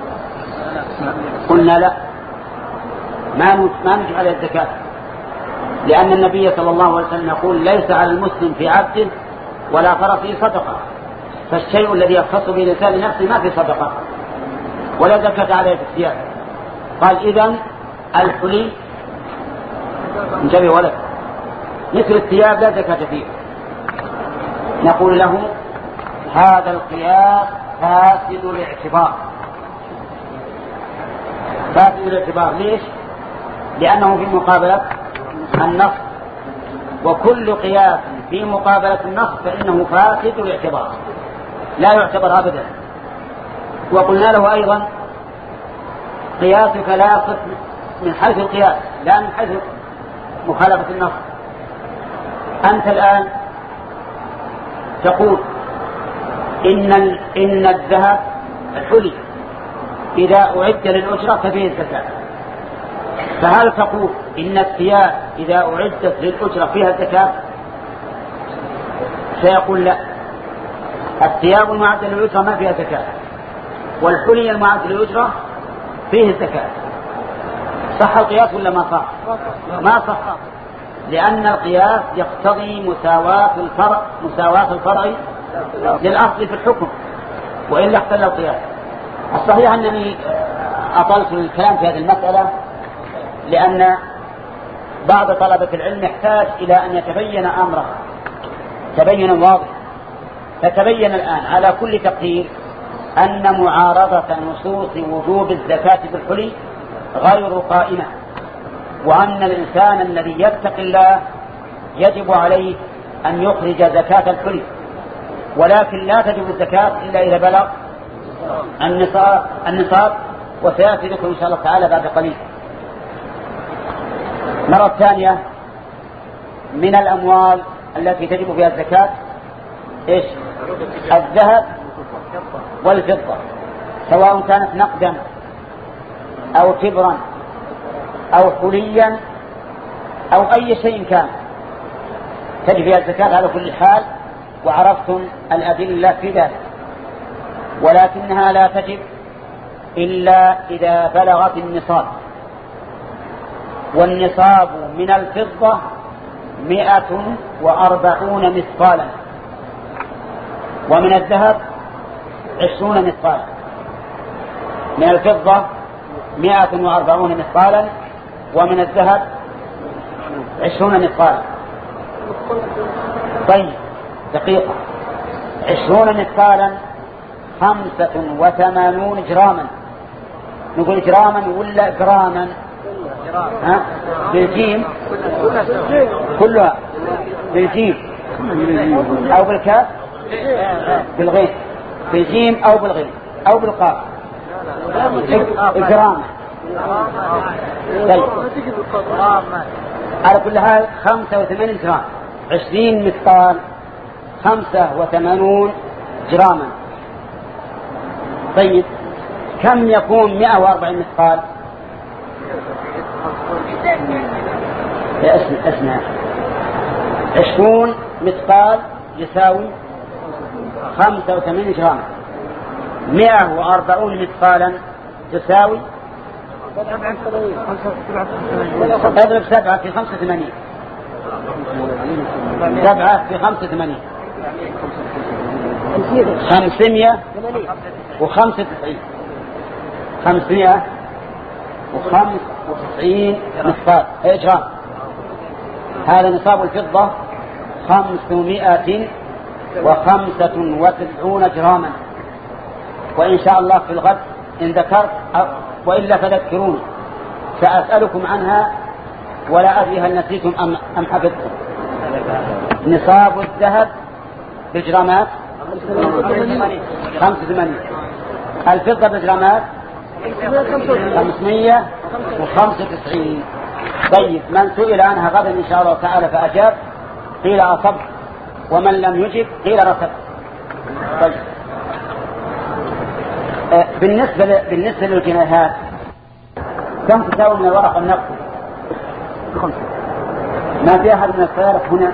A: قلنا لا، ما نوجب على الزكاة، لأن النبي صلى الله عليه وسلم يقول ليس على المسلم في عبده ولا فرسه صدقة، فالشيء الذي يختص به الإنسان لنفسه ما في صدقة ولا زكاة عليه في الثياب. قال إذن الحلي انتبه ولد مثل الثياب لا زكاة فيه. نقول له هذا القياس فاسد الاعتبار. فاسد الاعتبار ليش؟ لأنه في مقابلة النص، وكل قياس في مقابلة النص فإنه فاسد الاعتبار لا يعتبر أبدا. وقلنا له أيضا قياسك لا يصح من حيث القياس لا من حيث مخالفة النص. أنت الآن تقول إن إن الذهب الحلي إذا أعد للأجرة ففيه الزكاة، فهل تقول إن الثياب إذا أعدت للأجرة فيها الزكاة؟ سيقول لا، الثياب المعدة للأجرة ما فيها زكاة، والحلي المعدة للأجرة فيه الزكاة. صح القياس ولا ما صح؟ ما صح، لأن القياس يقتضي مساواة الفرع مساواة الفرع للأصل في الحكم، وإلا اختل القياس. الصحيح أنني أطلت الكلام في هذه المسألة لأن بعض طلبة العلم يحتاج إلى أن يتبين أمره تبينا واضح. فتبين الآن على كل تقدير أن معارضة نصوص وجوب الزكاة بالحلي غير قائمة، وأن الإنسان الذي يتقي الله يجب عليه أن يخرج زكاة الحلي، ولكن لا تجب الزكاة إلا إذا بلغ النصاب, النصاب وسيأتي ذكر إن شاء الله تعالى بعد قليل. مرة ثانية من الأموال التي تجب فيها الزكاة إيش؟ الذهب والفضة، سواء كانت نقدا أو كبرا أو حليا أو أي شيء كان تجب فيها الزكاة على كل حال، وعرفتم الأدلة في ذلك. ولكنها لا تجب إلا إذا بلغت النصاب، والنصاب من الفضة مئة وأربعون مثقالا، ومن الذهب عشرون مثقالا. من الفضة مئة وأربعون مثقالا، ومن الذهب عشرون مثقالا. طيب دقيقة، عشرون مثقالا خمسة وثمانون جراما. نقول جراما ولا جراما؟ ها؟ بالجيم كلها بالجيم أو بالكاف بالغين، بالجيم أو بالغين أو بالقاف جراما. طيب على كل حال خمسة وثمانين جرام، عشرين مثقال خمسة وثمانون جراما. طيب كم يكون مئة وأربعين مثقال؟ اسمع اسمع عشرون مثقال يساوي خمسة وثمانين جرام، مئة وأربعون مثقالا تساوي اضرب سبعة في خمسة وثمانين، سبعة في خمسة وثمانين خمسمائة وخمسة وتسعين، خمسمائة وخمسة وتسعين مثقال جرام. هذا نصاب الفضة خمسمائة وخمسة وتسعون جراما. وإن شاء الله في الغد إن ذكرت وإلا فذكرون سأسألكم عنها، ولا أدري هل نسيتم أم, أم حفظتم. نصاب الذهب بجرامات خمسة وثمانين، الفضة بجرامات خمسمائة وخمسة وتسعين. طيب من سئل عنها غدا إن شاء الله تعالى فأجاب قيل أصب، ومن لم يجب قيل رسب. طيب آه بالنسبة ل... بالنسبة للجنيهات كم تساوي من الورق النقدي؟ ما في أحد من السيارة هنا؟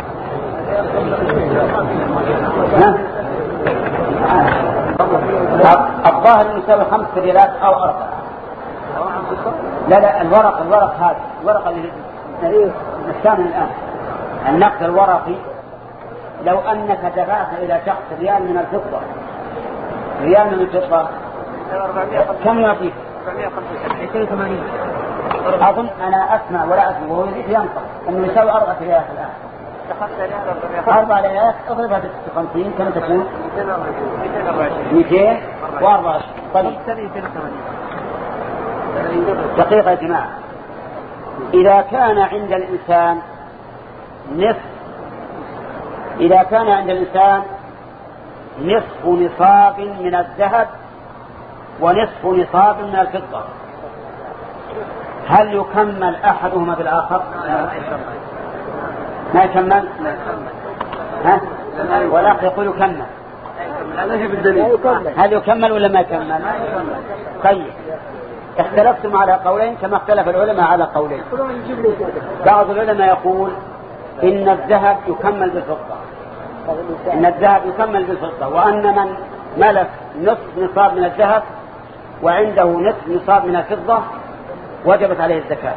A: الظاهر يساوي خمس ريالات أو أربعة. لا لا الورق الورق هذا الورق اللي نستعمل الآن النقد الورقي، لو أنك دفعت إلى شخص ريال من الفضة ريال من الفضة كم يعطيك؟ مئتين وثمانين أظن أنا أسمع ولا أسمع وهو يريد ينطق أنه يساوي أربعة ريالات الآن. أربع ريالات اضربها ستة وخمسين كم تكون؟ مئتين وأربعة وعشرين. طيب دقيقة يا جماعة، إذا كان عند الإنسان نصف إذا كان عند الإنسان نصف نصاب من الذهب ونصف نصاب من الفضة، هل يكمل أحدهما بالآخر؟ ما يكمل؟ ها؟ والأخ يقول يكمل. هل يكمل ولا ما يكمل؟ طيب اختلفتم على قولين كما اختلف العلماء على قولين. بعض العلماء يقول إن الذهب يكمل بالفضة إن الذهب يكمل بالفضة وأن من ملك نصف نصاب من الذهب وعنده نصف نصاب من الفضة وجبت عليه الزكاة.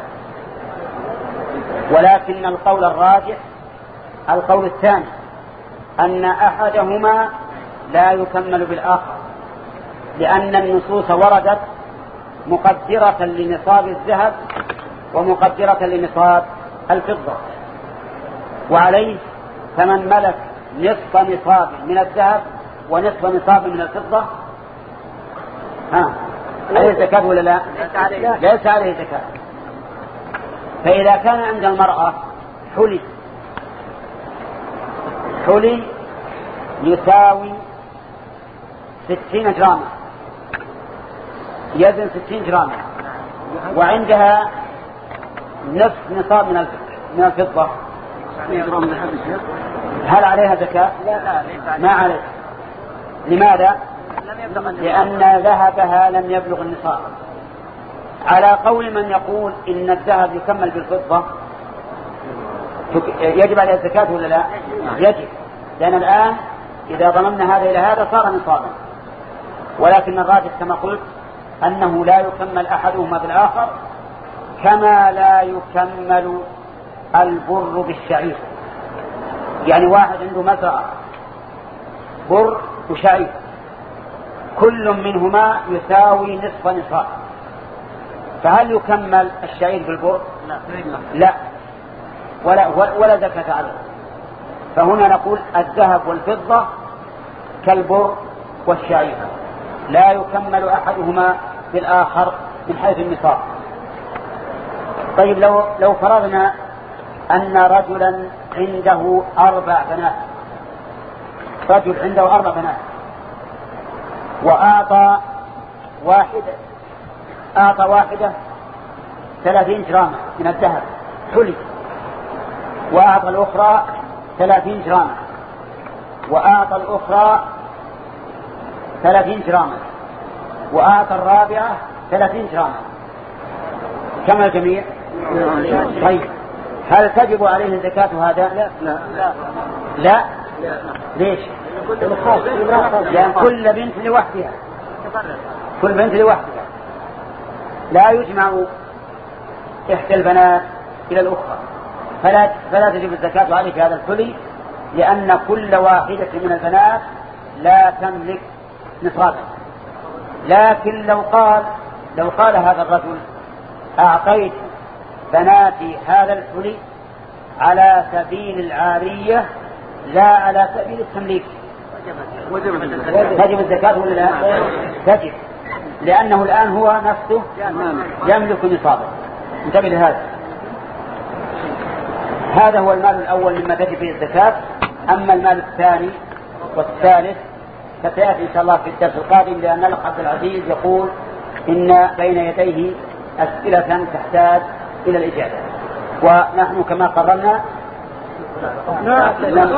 A: ولكن القول الراجح القول الثاني أن أحدهما لا يكمل بالآخر، لأن النصوص وردت مقدرة لنصاب الذهب ومقدرة لنصاب الفضة، وعليه فمن ملك نصف نصاب من الذهب ونصف نصاب من الفضة ها عليه زكاة ولا لا؟ ليس عليه زكاة. فإذا كان عند المرأة حلي حلي يساوي ستين جراما، يزن ستين جراما، وعندها نصف نصاب من من الفضة، هل عليها زكاة؟ ما عليها. لماذا؟ لأن ذهبها لم يبلغ النصاب. على قول من يقول إن الذهب يكمل بالفضة يجب عليه الزكاة ولا لا؟ يجب، لأن الآن إذا ضممنا هذا إلى هذا صار نصابا. ولكن الراجح كما قلت أنه لا يكمل أحدهما بالآخر، كما لا يكمل البر بالشعير. يعني واحد عنده مزرعة بر وشعير كل منهما يساوي نصف نصاب، فهل يكمل الشعير بالبر؟ لا ولا, ولا زكاة عليه. فهنا نقول الذهب والفضة كالبر والشعير لا يكمل أحدهما بالآخر من حيث النصاب. طيب لو, لو فرضنا أن رجلا عنده أربع بنات رجل عنده أربع بنات وأعطى واحدة أعطى واحدة ثلاثين جراما من الذهب حلي، وأعطى الأخرى ثلاثين جراما، وأعطى الأخرى ثلاثين جراما، وأعطى الرابعة ثلاثين جراما، كم الجميع؟ طيب هل تجب عليه الزكاة هذا؟ لا لا لا, لا؟ لا. ليش؟ لأن كل بنت لوحدها كل بنت لوحدها لا يجمع إحدى البنات إلى الأخرى، فلا, فلا تجب الزكاة عليه في هذا الحلي، لأن كل واحدة من البنات لا تملك نصابا. لكن لو قال لو قال هذا الرجل أعطيت بناتي هذا الحلي على سبيل العارية لا على سبيل التمليك، تجب الزكاة ولا لا؟ تجب، لأنه الآن هو نفسه يملك نصابه. انتبه لهذا. هذا هو المال الأول مما تجب فيه الزكاة. أما المال الثاني والثالث فسيأتي إن شاء الله في الدرس القادم، لأن الأخ عبد العزيز يقول إن بين يديه أسئلة تحتاج إلى الإجابة. ونحن كما قررنا نعم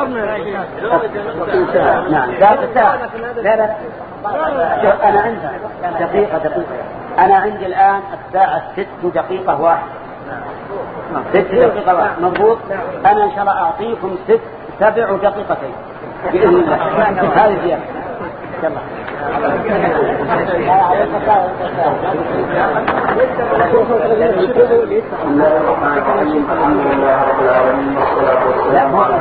A: نعم لا لا لا أنا عندي دقيقة دقيقة أنا عندي الآن الساعة ست دقيقة واحد ست دقيقة واحد مضبوط. أنا إن شاء الله أعطيكم ست سبع دقيقتين بإذن الله. هذه زيادة إن شاء الله. لا ما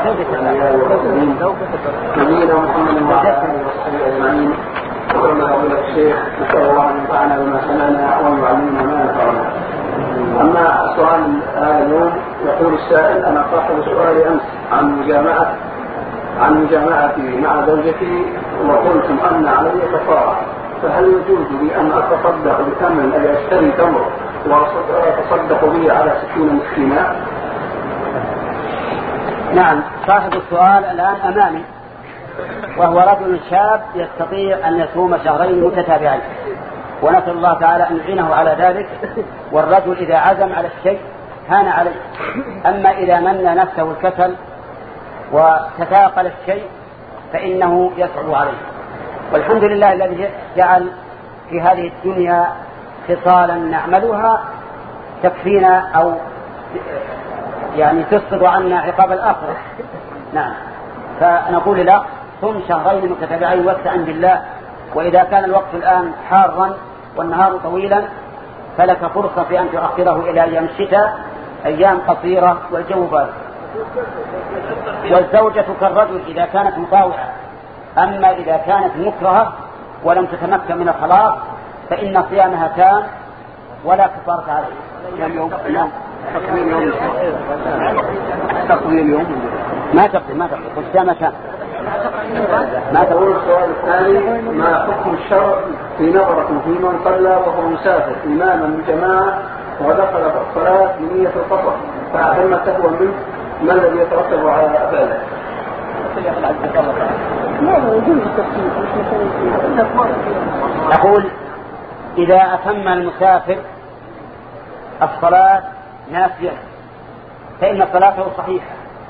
B: نبينا محمد وعلى آله وصحبه أجمعين. وكما قال الشيخ نسأل الله أن ينفعنا بما سمعنا ويعلمنا ما ينفعنا. أما السؤال هذا اليوم يقول السائل: أنا صاحب سؤال أمس عن مجامعة عن مجامعتي مع زوجتي وقلتم أن علي كفارة، فهل يجوز لي أن أتصدق بثمن أي أشتري تمر وأتصدق به على ستين مسكينا؟
A: نعم صاحب السؤال الآن أمامي، وهو رجل شاب يستطيع أن يصوم شهرين متتابعين، ونسأل الله تعالى أن يعينه على ذلك. والرجل إذا عزم على الشيء هان عليه، أما إذا من نفسه الكسل وتثاقل الشيء فإنه يصعب عليه. والحمد لله الذي جعل في هذه الدنيا خصالا نعملها تكفينا أو يعني تسقط عنا عقاب الآخرة. نعم فنقول الأخ صم شهرين متتابعين واستعن بالله، وإذا كان الوقت الآن حارا والنهار طويلا فلك فرصة في أن تؤخره إلى أيام الشتاء، أيام قصيرة والجو بارد. والزوجة كالرجل إذا كانت مطاوعة، أما إذا كانت مكرهة ولم تتمكن من الخلاص فإن صيامها تام ولا كفارة عليه.
B: اليوم اليوم تقويم يوم تقويم يوم
A: ما تقضي ما تقضي والصيام تام.
B: ما تقول السؤال الثاني: ما حكم الشرع في نظرة في من صلى وهو مسافر إماما من جماعة ودخل في الصلاة بنية القصر فأتم تهوى منه، ما الذي يترتب على ذلك؟
A: أقول إذا أتم المسافر الصلاة نافية فإن صلاته صحيحة،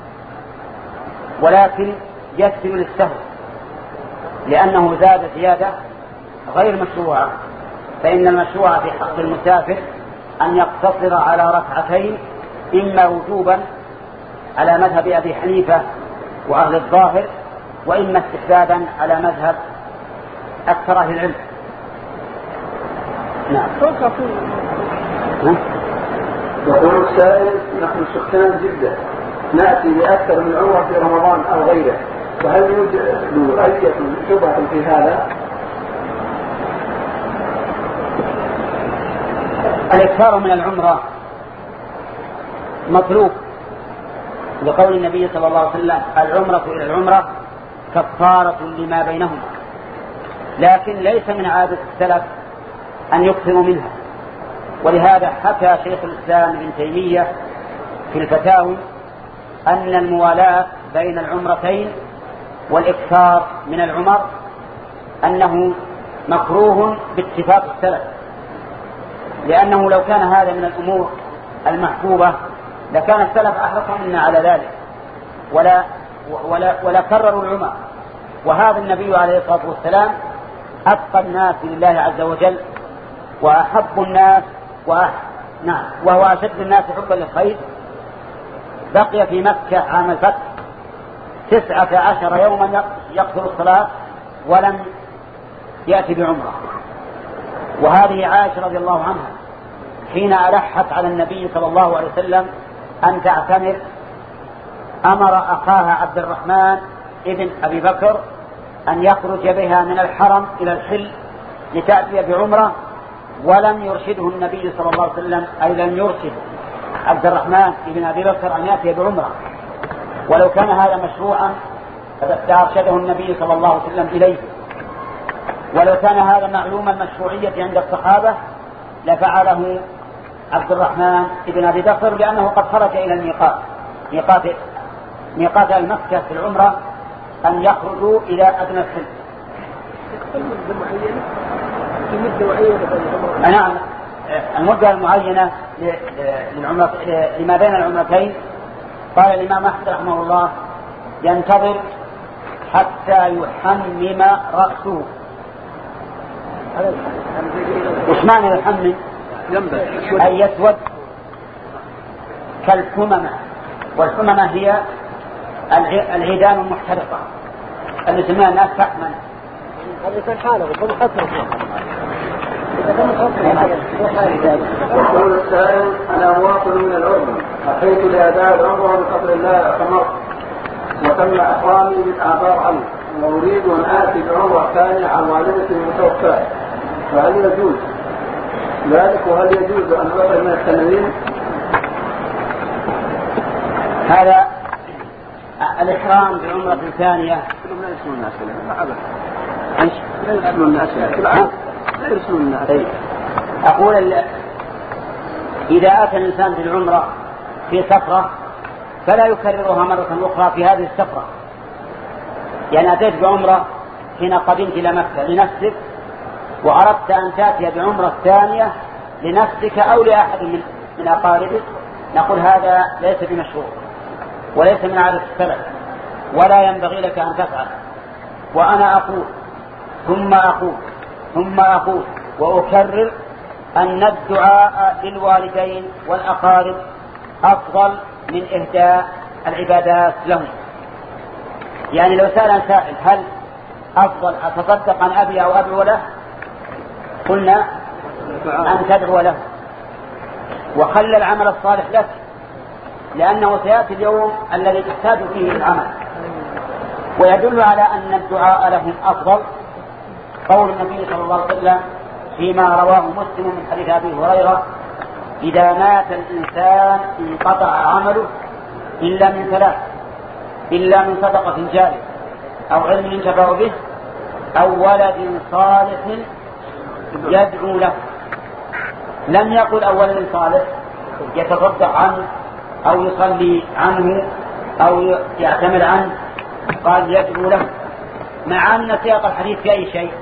A: ولكن يسجد للسهو لأنه زاد زيادة غير مشروعة. فإن المشروع في حق المسافر أن يقتصر على ركعتين، إما وجوبا على مذهب أبي حنيفة وأهل الظاهر، وإما استحبابا على مذهب أكثر أهل العلم. نعم.
B: يقول السائل: نحن سكان جدة نأتي لأكثر من عمرة في رمضان أو غيره، فهل يوجد أي شبهة في هذا؟
A: الإكثار من العمرة مطلوب لقول النبي صلى الله عليه وسلم: العمرة إلى العمرة كفارة لما بينهما. لكن ليس من عادة السلف أن يكثروا منها، ولهذا حكى شيخ الإسلام ابن تيمية في الفتاوي أن الموالاة بين العمرتين والإكثار من العمر أنه مكروه باتفاق السلف، لأنه لو كان هذا من الأمور المحبوبة لكان السلف أحرص منا على ذلك ولا, ولا, ولا كرروا العمر. وهذا النبي عليه الصلاة والسلام أتقى الناس لله عز وجل وأحب الناس وأح... نعم وهو أشد الناس حبا للخير. بقي في مكة عام الفتح تسعة عشر يوما يقصر الصلاة ولم يأتي بعمره. وهذه عائشة رضي الله عنها حين ألحت على النبي صلى الله عليه وسلم أن تعتمر أمر أخاها عبد الرحمن ابن أبي بكر أن يخرج بها من الحرم إلى الحل لتأتي بعمرة، ولم يرشده النبي صلى الله عليه وسلم، أي لم يرشد عبد الرحمن ابن أبي بكر أن يأتي بعمرة. ولو كان هذا مشروعا لأرشده النبي صلى الله عليه وسلم إليه، ولو كان هذا معلوم المشروعية عند الصحابة لفعله عبد الرحمن ابن أبي بكر، لأنه قد خرج إلى الميقات ميقات ميقات المكة في العمرة أن يخرجوا إلى أدنى الحل. نعم المدة المعينة لما بين العمرتين، قال الإمام أحمد رحمه الله ينتظر حتى يحمم رأسه. وش معنى يحمم؟ أي يسود كالحممة، والحممة هي العيدان المحترقة اللي يسميها الناس فحما.
B: يقول السائل: أنا مواطن من الأردن، أتيت لأداء العمرة بفضل الله اعتمرت وتم إحرامي بالأعذار عنه، وأريد أن آتي بعمرة ثانية عن والدتي المتوفاة، فهل يجوز ذلك؟ وهل يجوز أن أصل من التنوين؟
A: هذا الإحرام بعمرة ثانية أقول إذا أتى الإنسان بالعمرة في سفرة فلا يكررها مرة أخرى في هذه السفرة. يعني أتيت بعمرة حين قدمت إلى مكة لنفسك وأردت أن تأتي بعمرة ثانية لنفسك أو لأحد من, من أقاربك، نقول هذا ليس بمشروع وليس من عادة السلف ولا ينبغي لك أن تفعل. وأنا أقول ثم أقول ثم أقول وأكرر أن الدعاء للوالدين والأقارب أفضل من إهداء العبادات لهم. يعني لو سأل سائل هل أفضل أتصدق عن أبي أو أدعو له، قلنا أن تدعو له وخلى العمل الصالح لك، لأنه سيأتي اليوم الذي تحتاج فيه العمل. ويدل على أن الدعاء لهم أفضل قول النبي صلى الله عليه وسلم فيما رواه مسلم من حديث أبي هريرة: إذا مات الإنسان انقطع عمله إلا من ثلاث، إلا من صدقة جارية أو علم ينتفع به أو ولد صالح يدعو له. لم يقل أو ولد صالح يتصدق عنه أو يصلي عنه أو يعتمد عنه، قال يدعو له، مع أن سياق الحديث في أي شيء؟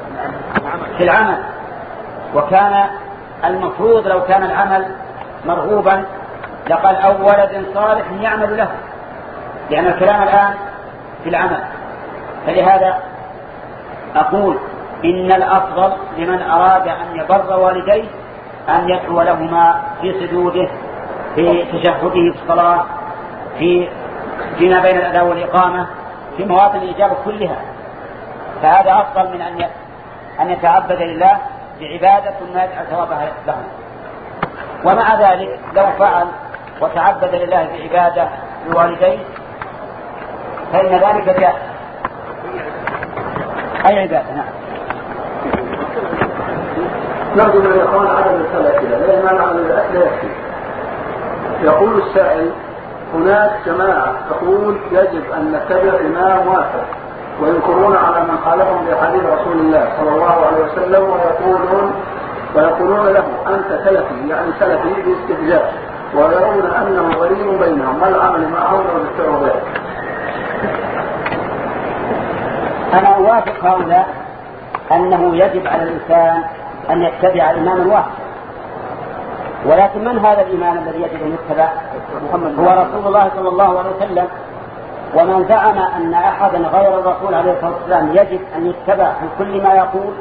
A: في العمل. وكان المفروض لو كان العمل مرغوبا لقال أو ولد صالح يعمل له، لأن الكلام الآن في العمل. فلهذا أقول إن الأفضل لمن أراد أن يبر والديه أن يدعو لهما في سجوده، في تشهده في الصلاة، في فيما بين الأداء والإقامة، في مواطن الإجابة كلها. فهذا أفضل من أن أن يتعبد لله بعبادة ما يجعل ثوابها لهم. ومع ذلك لو فعل وتعبد لله بعبادة لوالديه فإن ذلك جائز. أي عبادة؟ نعم.
B: نرجو من الإخوان عدم الثلاثية لا مانع من الأكل يكفي. يقول السائل: هناك جماعة تقول يجب أن نتبع إمام واحد، وينكرون على من خالفهم بحديث رسول الله صلى الله عليه وسلم، ويقولون ويقولون له أنت سلفي، يعني سلفي باستهزاء، ويرون أنه غريب بينهم، ما العمل معهم وبالتعوذ ذلك؟
A: أنا أوافق هؤلاء أنه يجب على الإنسان أن يتبع الإمام الواحد، ولكن من هذا الإمام الذي يجب أن يتبع؟ هو رسول الله صلى الله عليه وسلم. ومن زعم أن أحدا غير الرسول عليه الصلاة والسلام يجب أن يتبع في كل ما يقول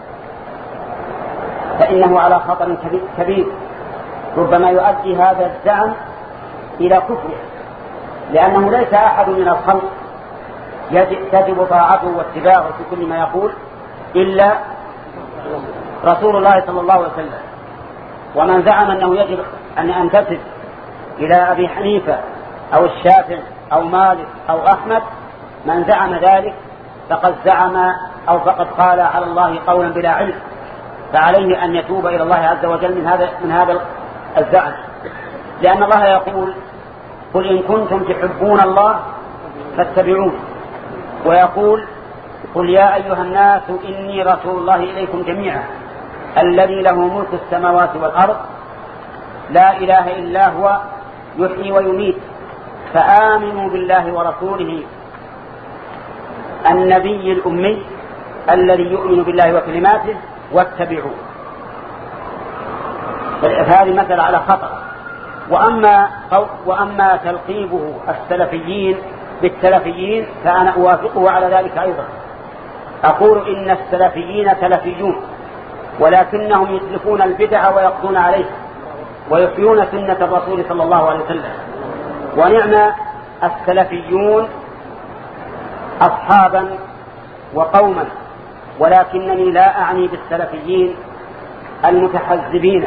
A: فإنه على خطر كبير، ربما يؤدي هذا الزعم إلى كفره، لأنه ليس أحد من الخلق تجب طاعته واتباعه في كل ما يقول إلا رسول الله صلى الله عليه وسلم. ومن زعم أنه يجب أن أنتسب إلى أبي حنيفة أو الشافعي أو مالك أو أحمد، من زعم ذلك فقد زعم أو فقد قال على الله قولا بلا علم، فعليه أن يتوب إلى الله عز وجل من هذا من هذا الزعم، لأن الله يقول: قل إن كنتم تحبون الله فاتبعون، ويقول: قل يا أيها الناس إني رسول الله إليكم جميعا الذي له ملك السماوات والأرض لا إله إلا هو يحيي ويميت فآمنوا بالله ورسوله النبي الأمي الذي يؤمن بالله وكلماته واتبعوه. فهذه مثل على خطأ. وأما, وأما تلقيبه السلفيين بالتلفيين فأنا أوافقه على ذلك أيضا. أقول إن السلفيين تلفيون، ولكنهم يتلفون البدع ويقضون عليه ويحيون سنة الرسول صلى الله عليه وسلم. ونعم السلفيون أصحابا وقوما، ولكنني لا أعني بالسلفيين المتحزبين،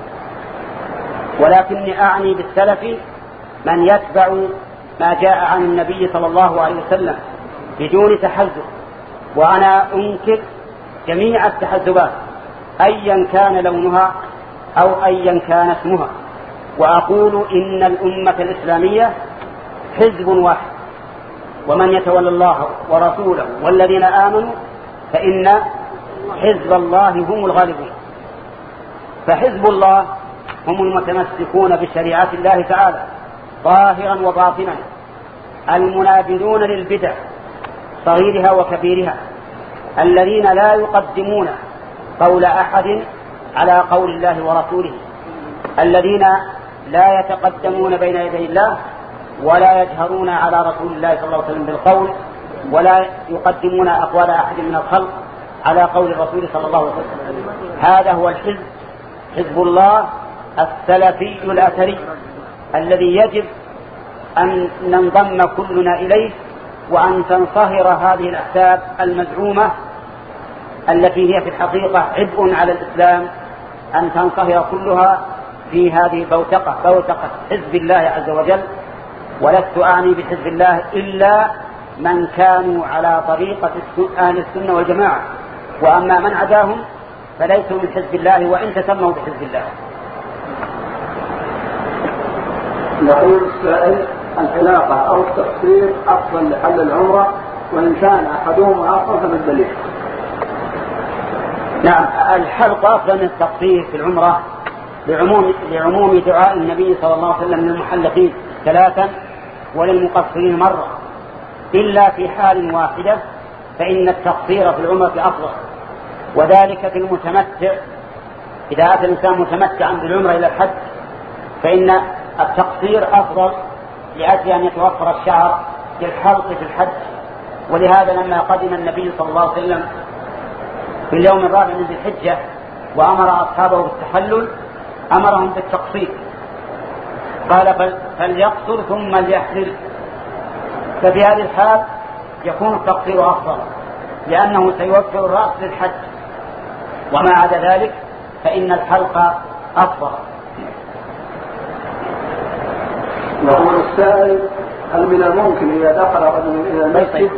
A: ولكني أعني بالسلف من يتبع ما جاء عن النبي صلى الله عليه وسلم بدون تحزب. وأنا أنكر جميع التحزبات أيا كان لونها أو أيا كان اسمها، وأقول إن الأمة الإسلامية حزب واحد، ومن يتولى الله ورسوله والذين آمنوا فإن حزب الله هم الغالبون. فحزب الله هم المتمسكون بشريعة الله تعالى ظاهرا وباطنا، المنابذون للبدع صغيرها وكبيرها، الذين لا يقدمون قول أحد على قول الله ورسوله، الذين لا يتقدمون بين يدي الله ولا يجهرون على رسول الله صلى الله عليه وسلم بالقول، ولا يقدمون أقوال أحد من الخلق على قول الرسول صلى الله عليه وسلم. هذا هو الحزب، حزب الله السلفي الأثري الذي يجب أن ننضم كلنا إليه، وأن تنصهر هذه الأحزاب المزعومة التي هي في الحقيقة عبء على الإسلام، أن تنصهر كلها في هذه البوتقة، بوتقة حزب الله عز وجل. ولست أعني بحزب الله إلا من كانوا على طريقة أهل السنة والجماعة، وأما من عداهم فليسوا من حزب الله وإن تسموا بحزب الله.
B: يقول السائل: الحلاقة أو التقصير أفضل لحل العمرة، وإن كان أحدهما أفضل فبالدليل؟
A: نعم، الحلق أفضل من التقصير في العمرة لعموم, لعموم دعاء النبي صلى الله عليه وسلم للمحلقين ثلاثا وللمقصرين مرة، إلا في حال واحدة فإن التقصير في العمرة أفضل، وذلك في المتمتع. إذا أتى الإنسان متمتعا بالعمرة إلى الحج فإن التقصير أفضل لأجل أن يتوفر الشعر للحلق في الحج. ولهذا لما قدم النبي صلى الله عليه وسلم في اليوم الرابع من ذي الحجة وأمر أصحابه بالتحلل أمرهم بالتقصير، قال فليقصر ثم ليحلل. ففي هذه الحال يكون التقصير أفضل لأنه سيوفر الرأس للحج، وما عدا ذلك فإن الحلق أفضل.
B: يقول السائل: هل من الممكن إذا دخل رجل إلى المسجد؟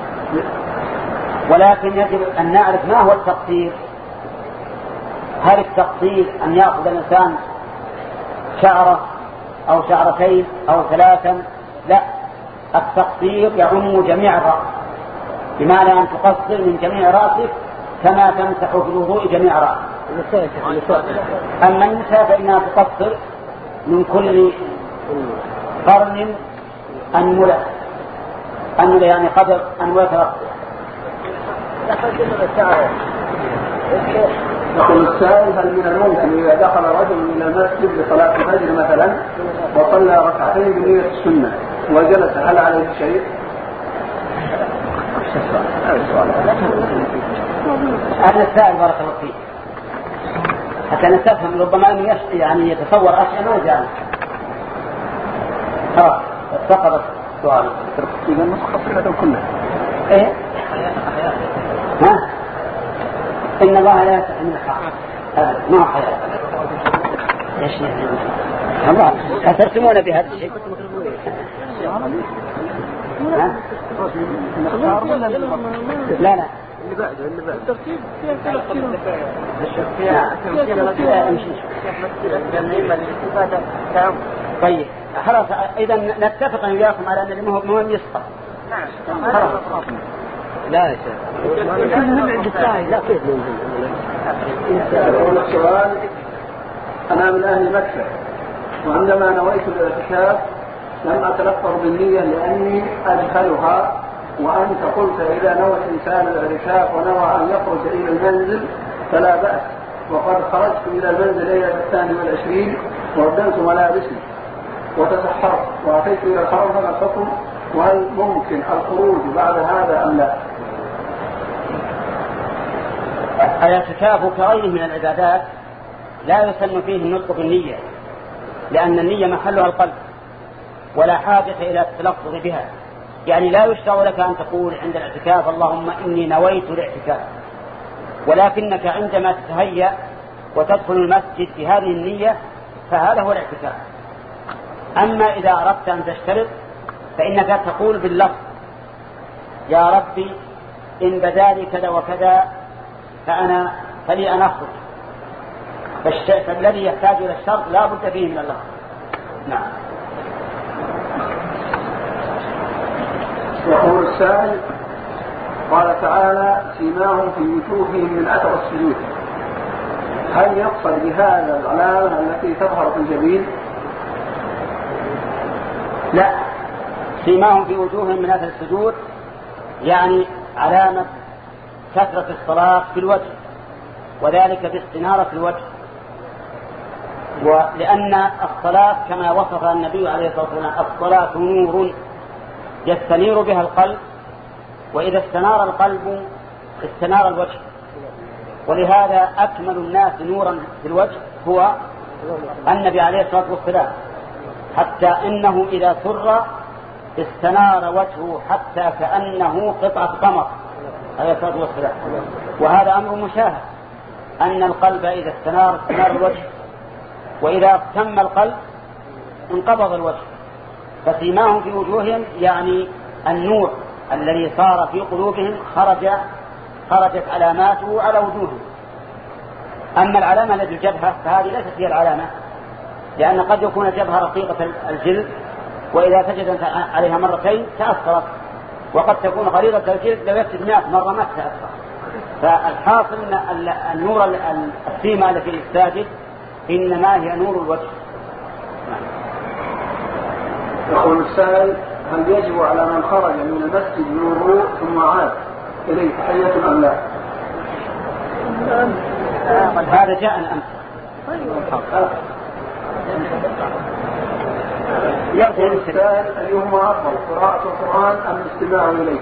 A: ولكن يجب أن نعرف ما هو التقصير. هل التقصير أن يأخذ الإنسان شعرة أو شعرتين أو ثلاثا؟ لا، التقصير يعم جميع الرأس، بمعنى أن تقصر من جميع رأسك كما تمسح في الوضوء جميع رأسك. أما النساء فإنها تقصر من كل قرن أنملة، أنملة يعني قدر أنملة رأسك.
B: يقول السائل: هل من الممكن إذا دخل رجل إلى المسجد لصلاة الفجر مثلا وصلى ركعتين بنية السنة وجلس، هل عليه شيء؟
A: هذا السائل بارك الله فيه حتى نستفهم، ربما أنه يشتي يعني يتصور أشياء ما يجعل. خلاص سقط السؤال.
B: إذا نسخة كلها.
A: إيه؟ ها؟ إن الله لا يستحي من الحق، هذا ما هو حياة. ايش يعني؟ الله أترسمون بهذا الشيء؟ لا لا
B: اللي بعده اللي بعده
C: الترتيب فيها تفكير
A: طيب خلاص إذا نتفق وياكم على أن المهم يسقط.
C: نعم
A: خلاص. لا يا شيخ لا كيف
B: يقول السؤال: أنا من أهل مكة، وعندما نويت الاعتكاف لم أتلفظ بالنية لأني أدخلها، وأنت قلت إذا نوى الإنسان الاعتكاف ونوى أن يخرج إلى المنزل فلا بأس، وقد خرجت إلى المنزل ليلة الثاني والعشرين وردمت ملابسي وتسحرت وأتيت إلى الحرم فما الحكم؟ وهل ممكن الخروج بعد هذا أم لا؟
A: الاعتكاف كغيره من العبادات لا يسن فيه النطق بالنية، لأن النية محلها القلب ولا حاجة إلى التلفظ بها. يعني لا يشرع لك أن تقول عند الاعتكاف اللهم إني نويت الاعتكاف، ولكنك عندما تتهيأ وتدخل المسجد بهذه النية فهذا هو الاعتكاف. أما إذا أردت أن تشترط فإنك تقول باللفظ يا ربي إن بدالي كذا وكذا فأنا فلي أن أخرج، فالذي يحتاج إلى الشرط لا بد فيه من اللفظ. نعم.
B: يقول السائل قال تعالى سيماهم في وجوههم من أثر السجود، هل يقصد بهذا العلامة التي تظهر في الجبين؟
A: لا، سيماهم في وجوههم من أثر السجود يعني علامة كثرة الصلاة في الوجه، وذلك باستنارة الوجه، ولأن الصلاة كما وصفها النبي عليه الصلاة والسلام الصلاة نور يستنير بها القلب، وإذا استنار القلب استنار الوجه، ولهذا أكمل الناس نورا في الوجه هو النبي عليه الصلاة والسلام، حتى إنه إذا سر استنار وجهه حتى كأنه قطعة قمر عليه الصلاة والسلام. وهذا أمر مشاهد أن القلب إذا استنار استنار الوجه، وإذا تم القلب انقبض الوجه. فسيماهم في وجوههم يعني النور الذي صار في قلوبهم خرج خرجت علاماته على وجوههم. أما العلامة التي الجبهة فهذه ليست هي العلامة، لأن قد يكون الجبهة رقيقة الجلد وإذا سجدت عليها مرتين تأثرت، وقد تكون غليظة الجلد لو يسجد مئة مرة ما تأثر. فالحاصل أن النور السيمة التي للساجد إنما هي نور الوجه.
B: يقول السائل هل يجب على من خرج من المسجد من الوضوء ثم عاد إليه تحية أم لا؟
A: هذا جاء الأمس.
B: يقول السائل أيهما أفضل قراءة القرآن أم الاستماع إليه؟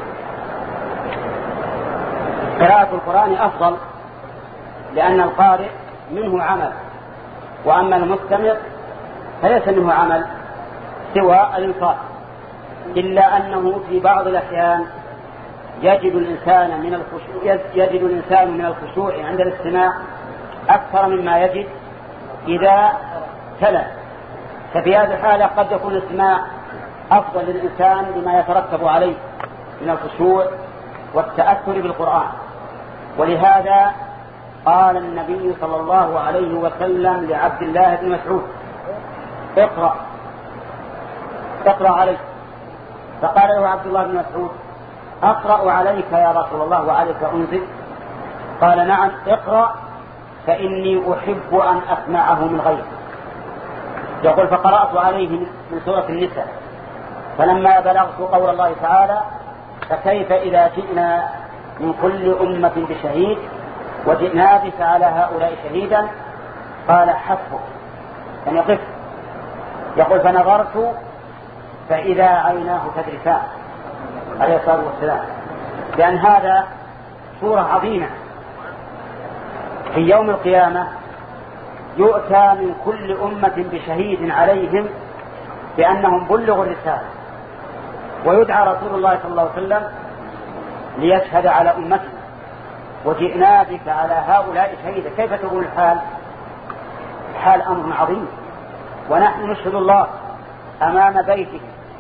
A: قراءة القرآن أفضل، لأن القارئ منه عمل، وأما المستمع فليس منه عمل سوى الإنصات، إلا أنه في بعض الأحيان يجد الإنسان من الخشوع يجد الإنسان من الخشوع عند الاستماع أكثر مما يجد إذا تلا. ففي هذه الحالة قد يكون الاستماع أفضل للإنسان بما يترتب عليه من الخشوع والتأثر بالقرآن. ولهذا قال النبي صلى الله عليه وسلم لعبد الله بن مسعود اقرأ اقرأ عليك، فقال له عبد الله بن مسعود أقرأ عليك يا رسول الله وعليك أنزل؟ قال نعم اقرأ فإني أحب أن أسمعه من غيري. يقول فقرأت عليه من سورة النساء، فلما بلغت قول الله تعالى فكيف إذا جئنا من كل أمة بشهيد وجئنا بك على هؤلاء شهيدا قال حسبك أن يقف. يقول فنظرت فإذا عيناه تذرفان عليه الصلاة والسلام، لأن هذا سورة عظيمة. في يوم القيامة يؤتى من كل أمة بشهيد عليهم بأنهم بلغوا الرسالة، ويدعى رسول الله صلى الله عليه وسلم ليشهد على أمته وجئنا بك على هؤلاء شهيدا. كيف تقول الحال؟ الحال أمر عظيم، ونحن نشهد الله أمام بيته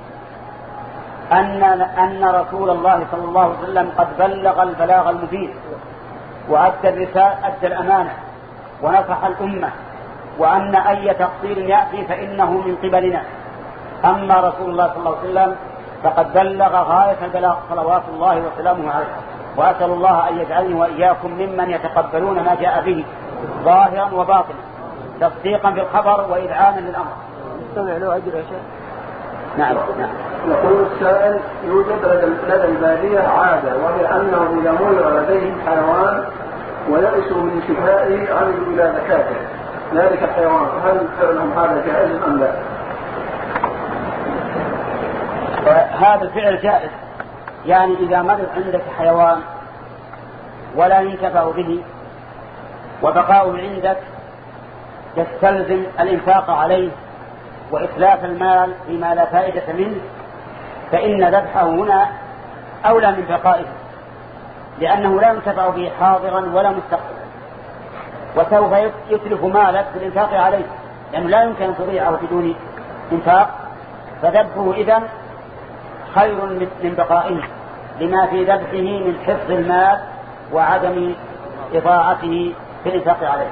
A: أن أن رسول الله صلى الله عليه وسلم قد بلغ البلاغ المبين وأدى الرسالة أدى الأمانة ونصح الأمة، وأن أي تقصير يأتي فإنه من قبلنا. أما رسول الله صلى الله عليه وسلم فقد بلغ غاية البلاغ صلوات الله وسلامه عليه، وأسأل الله أن يجعلني وإياكم ممن يتقبلون ما جاء به ظاهرا وباطنا تصديقا بالخبر وإذعانا للأمر.
C: استمع له أجر يا شيخ.
A: نعم نعم.
B: يقول السائل يوجد لدى البادية عادة، وهي أنه إذا مر لديهم حيوان ويأسوا من شفائه عملوا إلى زكاته ذلك الحيوان، هل فعلهم هذا جائز أم لا؟
A: هذا الفعل جائز، يعني إذا مرض عندك حيوان ولا ينتفع به وبقاؤه عندك يستلزم الإنفاق عليه وإتلاف المال فيما لا فائدة منه، فإن ذبحه هنا أولى من بقائه، لأنه لا ينتفع به حاضرا ولا مستقبلا، وسوف يتلف مالك في الإنفاق عليه، لأنه لا يمكن أن تضيعه بدون إنفاق، فذبحه إذن خير من بقائه لما في ذبحه من حفظ المال وعدم إضاعته في الإنفاق عليه.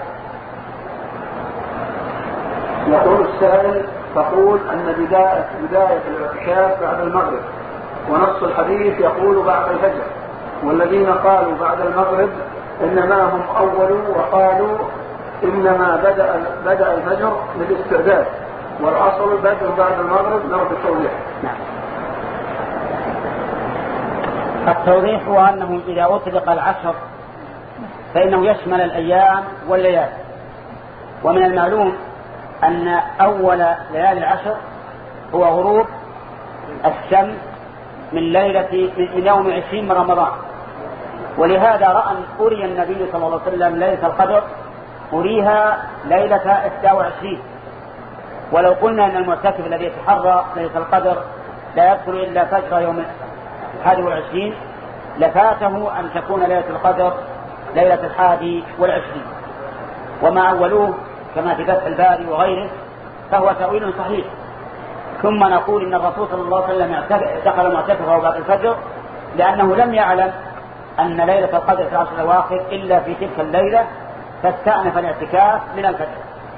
B: يقول السائل: تقول أن بداية, بداية الاعتكاف بعد المغرب، ونص الحديث يقول بعد الفجر، والذين قالوا بعد المغرب إنما هم أولوا وقالوا إنما بدأ, بدأ الفجر للاستعداد، والأصل بدء بعد المغرب. نرد التوضيح.
A: نعم. التوضيح هو أنه إذا أطلق العشر فإنه يشمل الأيام والليالي، ومن المعلوم أن أول ليالي العشر هو غروب الشمس من ليلة من يوم عشرين من رمضان، ولهذا رأى أري النبي صلى الله عليه وسلم ليلة القدر أريها ليلة إحدى وعشرين. ولو قلنا أن المعتكف الذي يتحرى ليلة القدر لا يدخل إلا فجر يوم الحادي والعشرين لفاته أن تكون ليلة القدر ليلة الحادي والعشرين. وما أولوه كما في فتح الباري وغيره فهو تأويل صحيح. ثم نقول إن الرسول صلى الله عليه وسلم دخل معتكفه بعد الفجر لأنه لم يعلم أن ليلة القدر في العشر الأواخر إلا في تلك الليلة، فاستأنف الاعتكاف من الفجر.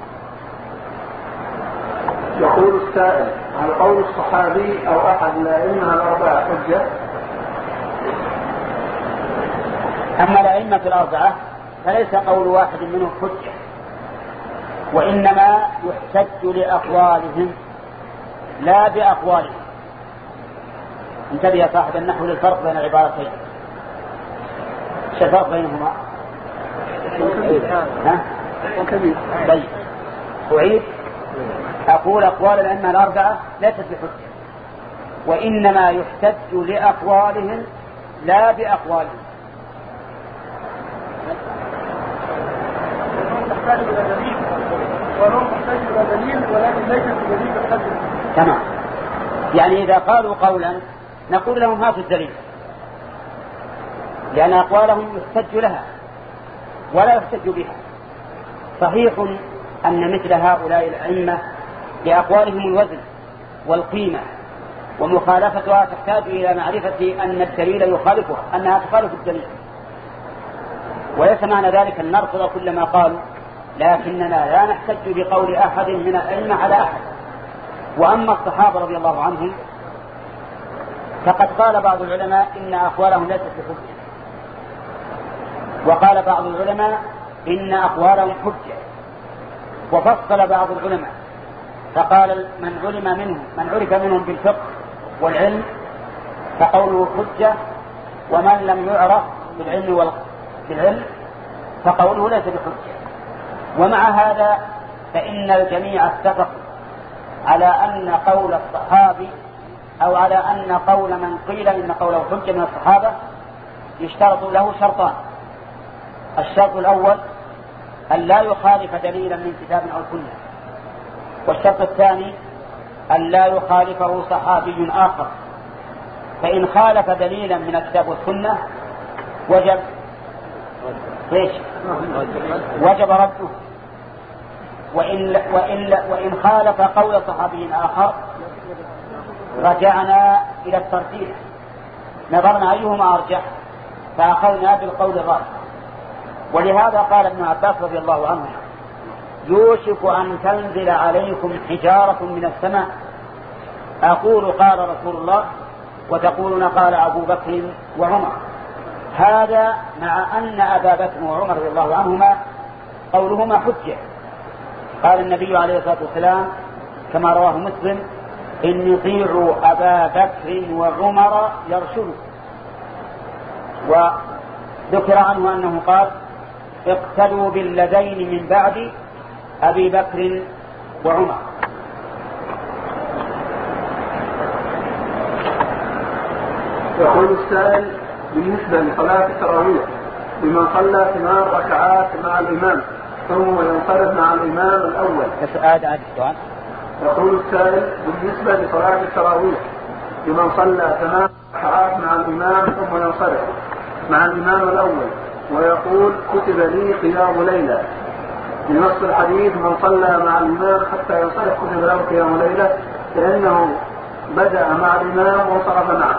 B: يقول السائل: هل قول الصحابي أو أحد الأئمة الأربعة حجة؟
A: أما الأئمة الأربعة فليس قول واحد منهم حجة، وإنما يحتج لأقوالهم لا بأقوالهم. انتبه يا صاحب النحو للفرق بين العبارتين. ايش الفرق بينهما؟ ها؟
B: كبير.
A: طيب أعيد. أقول أقوال الأئمة الأربعة ليست بحجة، وإنما يحتج لأقوالهم لا بأقوالهم. تمام. يعني إذا قالوا قولا نقول لهم هاتوا الدليل، لأن أقوالهم يحتج لها ولا يحتج بها. صحيح أن مثل هؤلاء الأئمة لأقوالهم الوزن والقيمة، ومخالفتها تحتاج إلى معرفة أن الدليل يخالفها، أنها تخالف الدليل، وليس معنى ذلك أن نرفض كل ما قالوا، لكننا لا نحتج بقول أحد من الأئمة على أحد. وأما الصحابة رضي الله عنهم فقد قال بعض العلماء إن أقوالهم ليست بحجة، وقال بعض العلماء إن أقوالهم حجة، وفصل بعض العلماء فقال من علم منهم من عرف منهم بالفقه والعلم فقوله حجة، ومن لم يعرف بالعلم والعلم فقوله ليس بحجة. ومع هذا فإن الجميع اتفق على أن قول الصحابي أو على أن قول من قيل إن قوله حجة من الصحابة يشترط له شرطان: الشرط الأول أن لا يخالف دليلا من كتاب أو سنة، والشرط الثاني أن لا يخالفه صحابي آخر، فإن خالف دليلا من الكتاب والسنة وجب ليش؟ وجب رده، وإن, وإن, وإن خالف قول صحابي آخر رجعنا إلى الترتيب، نظرنا أيهما أرجح فأخذنا بالقول الراجح. ولهذا قال ابن عباس رضي الله عنه: يوشك أن تنزل عليكم حجارة من السماء، أقول قال رسول الله وتقولون قال أبو بكر وعمر. هذا مع أن أبا بكر وعمر رضي الله عنهما قولهما حجة. قال النبي عليه الصلاة والسلام كما رواه مسلم: إن يطيعوا أبا بكر وعمر يرشدوا. وذكر عنه أنه قال: اقتدوا بالذين من بعد أبي بكر وعمر.
B: يقول السائل بالنسبة لصلاة التراويح لمن صلى ثمان ركعات مع الإمام ثم ينصرف مع الإمام الأول. يقول السائل بالنسبة لصلاة التراويح لمن صلى ثمان ركعات مع الإمام ثم ينصرف مع الإمام الأول ويقول كتب لي قيام ليلة بنص الحديث من صلى مع الإمام حتى ينصرف كتب له قيام ليلة لأنه بدأ مع الإمام وانصرف معه.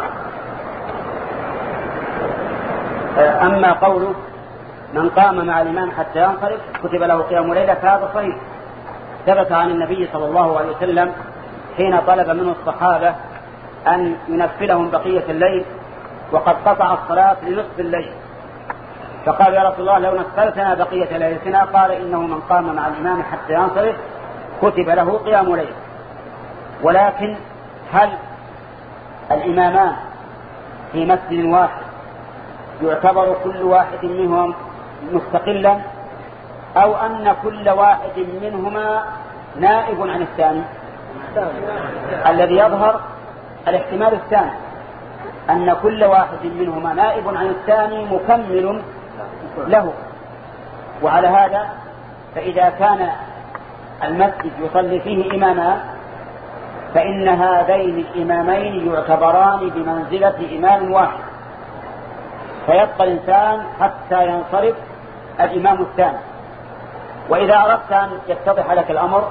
A: أما قوله من قام مع الإمام حتى ينصرف كتب له قيام ليلة فهذا صحيح، ثبت عن النبي صلى الله عليه وسلم حين طلب منه الصحابة أن ينفلهم بقية الليل وقد قطع الصلاة لنصف الليل، فقال يا رسول الله لو نفلتنا بقية ليلتنا، قال إنه من قام مع الإمام حتى ينصرف كتب له قيام ليل. ولكن هل الإمامان في مسجد واحد يعتبر كل واحد منهم مستقلا أو أن كل واحد منهما نائب عن الثاني؟ الذي يظهر الاحتمال الثاني أن كل واحد منهما نائب عن الثاني مكمل له. وعلى هذا فإذا كان المسجد يصلي فيه إمامان فإن هذين الإمامين يعتبران بمنزلة إمام واحد، فيبقى الإنسان حتى ينصرف الإمام الثاني. وإذا أردت أن يتضح لك الأمر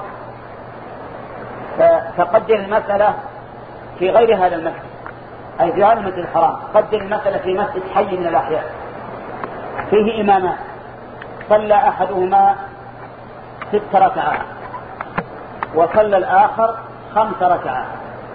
A: فقدر المسألة في غير هذا المسجد، أي في هذا المسجد الحرام، قدر المسألة في مسجد حي من الأحياء فيه إمامان صلى أحدهما ست ركعات وصلى الآخر خمس ركعات،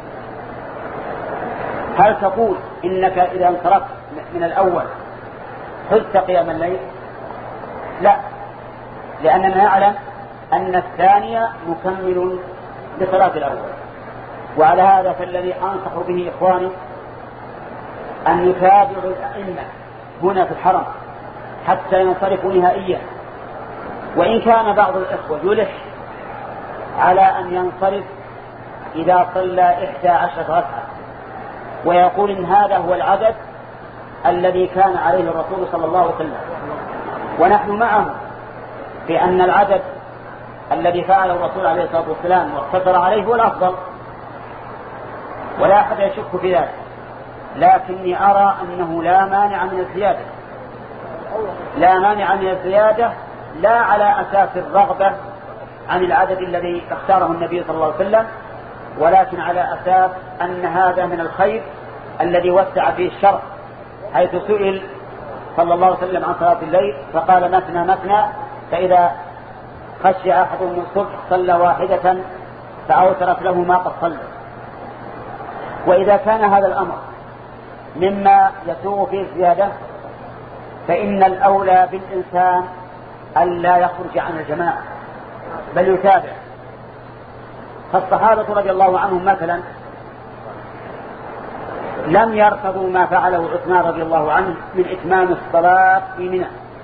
A: هل تقول إنك إذا انصرفت من الأول حزت قيام الليل؟ لا، لأننا نعلم أن الثانية مكمل لصلاة الأول. وعلى هذا فالذي أنصح به إخواني أن يتابعوا الأئمة هنا في الحرم حتى ينصرفوا نهائيا. وإن كان بعض الإخوة يلح على أن ينصرف إذا صلى إحدى عشرة ركعة ويقول إن هذا هو العدد الذي كان عليه الرسول صلى الله عليه وسلم، ونحن معه في أن العدد الذي فعله الرسول عليه الصلاة والسلام واقتصر عليه هو الأفضل ولا أحد يشك في ذلك، لكني أرى أنه لا مانع من الزيادة، لا مانع من الزيادة لا على أساس الرغبة عن العدد الذي اختاره النبي صلى الله عليه وسلم، ولكن على أساس أن هذا من الخير الذي وسع فيه الشرع، حيث سئل صلى الله عليه وسلم عن صلاة الليل فقال مثنى مثنى، فإذا خشي أحدهم الصبح صلى واحدة فأوترت له ما قد صلى. وإذا كان هذا الأمر مما يسوغ فيه الزيادة فإن الأولى بالإنسان أن لا يخرج عن الجماعة بل يتابع. فالصحابة رضي الله عنهم مثلا لم يرفضوا ما فعله عثمان رضي الله عنه من إتمام الصلاة في منى،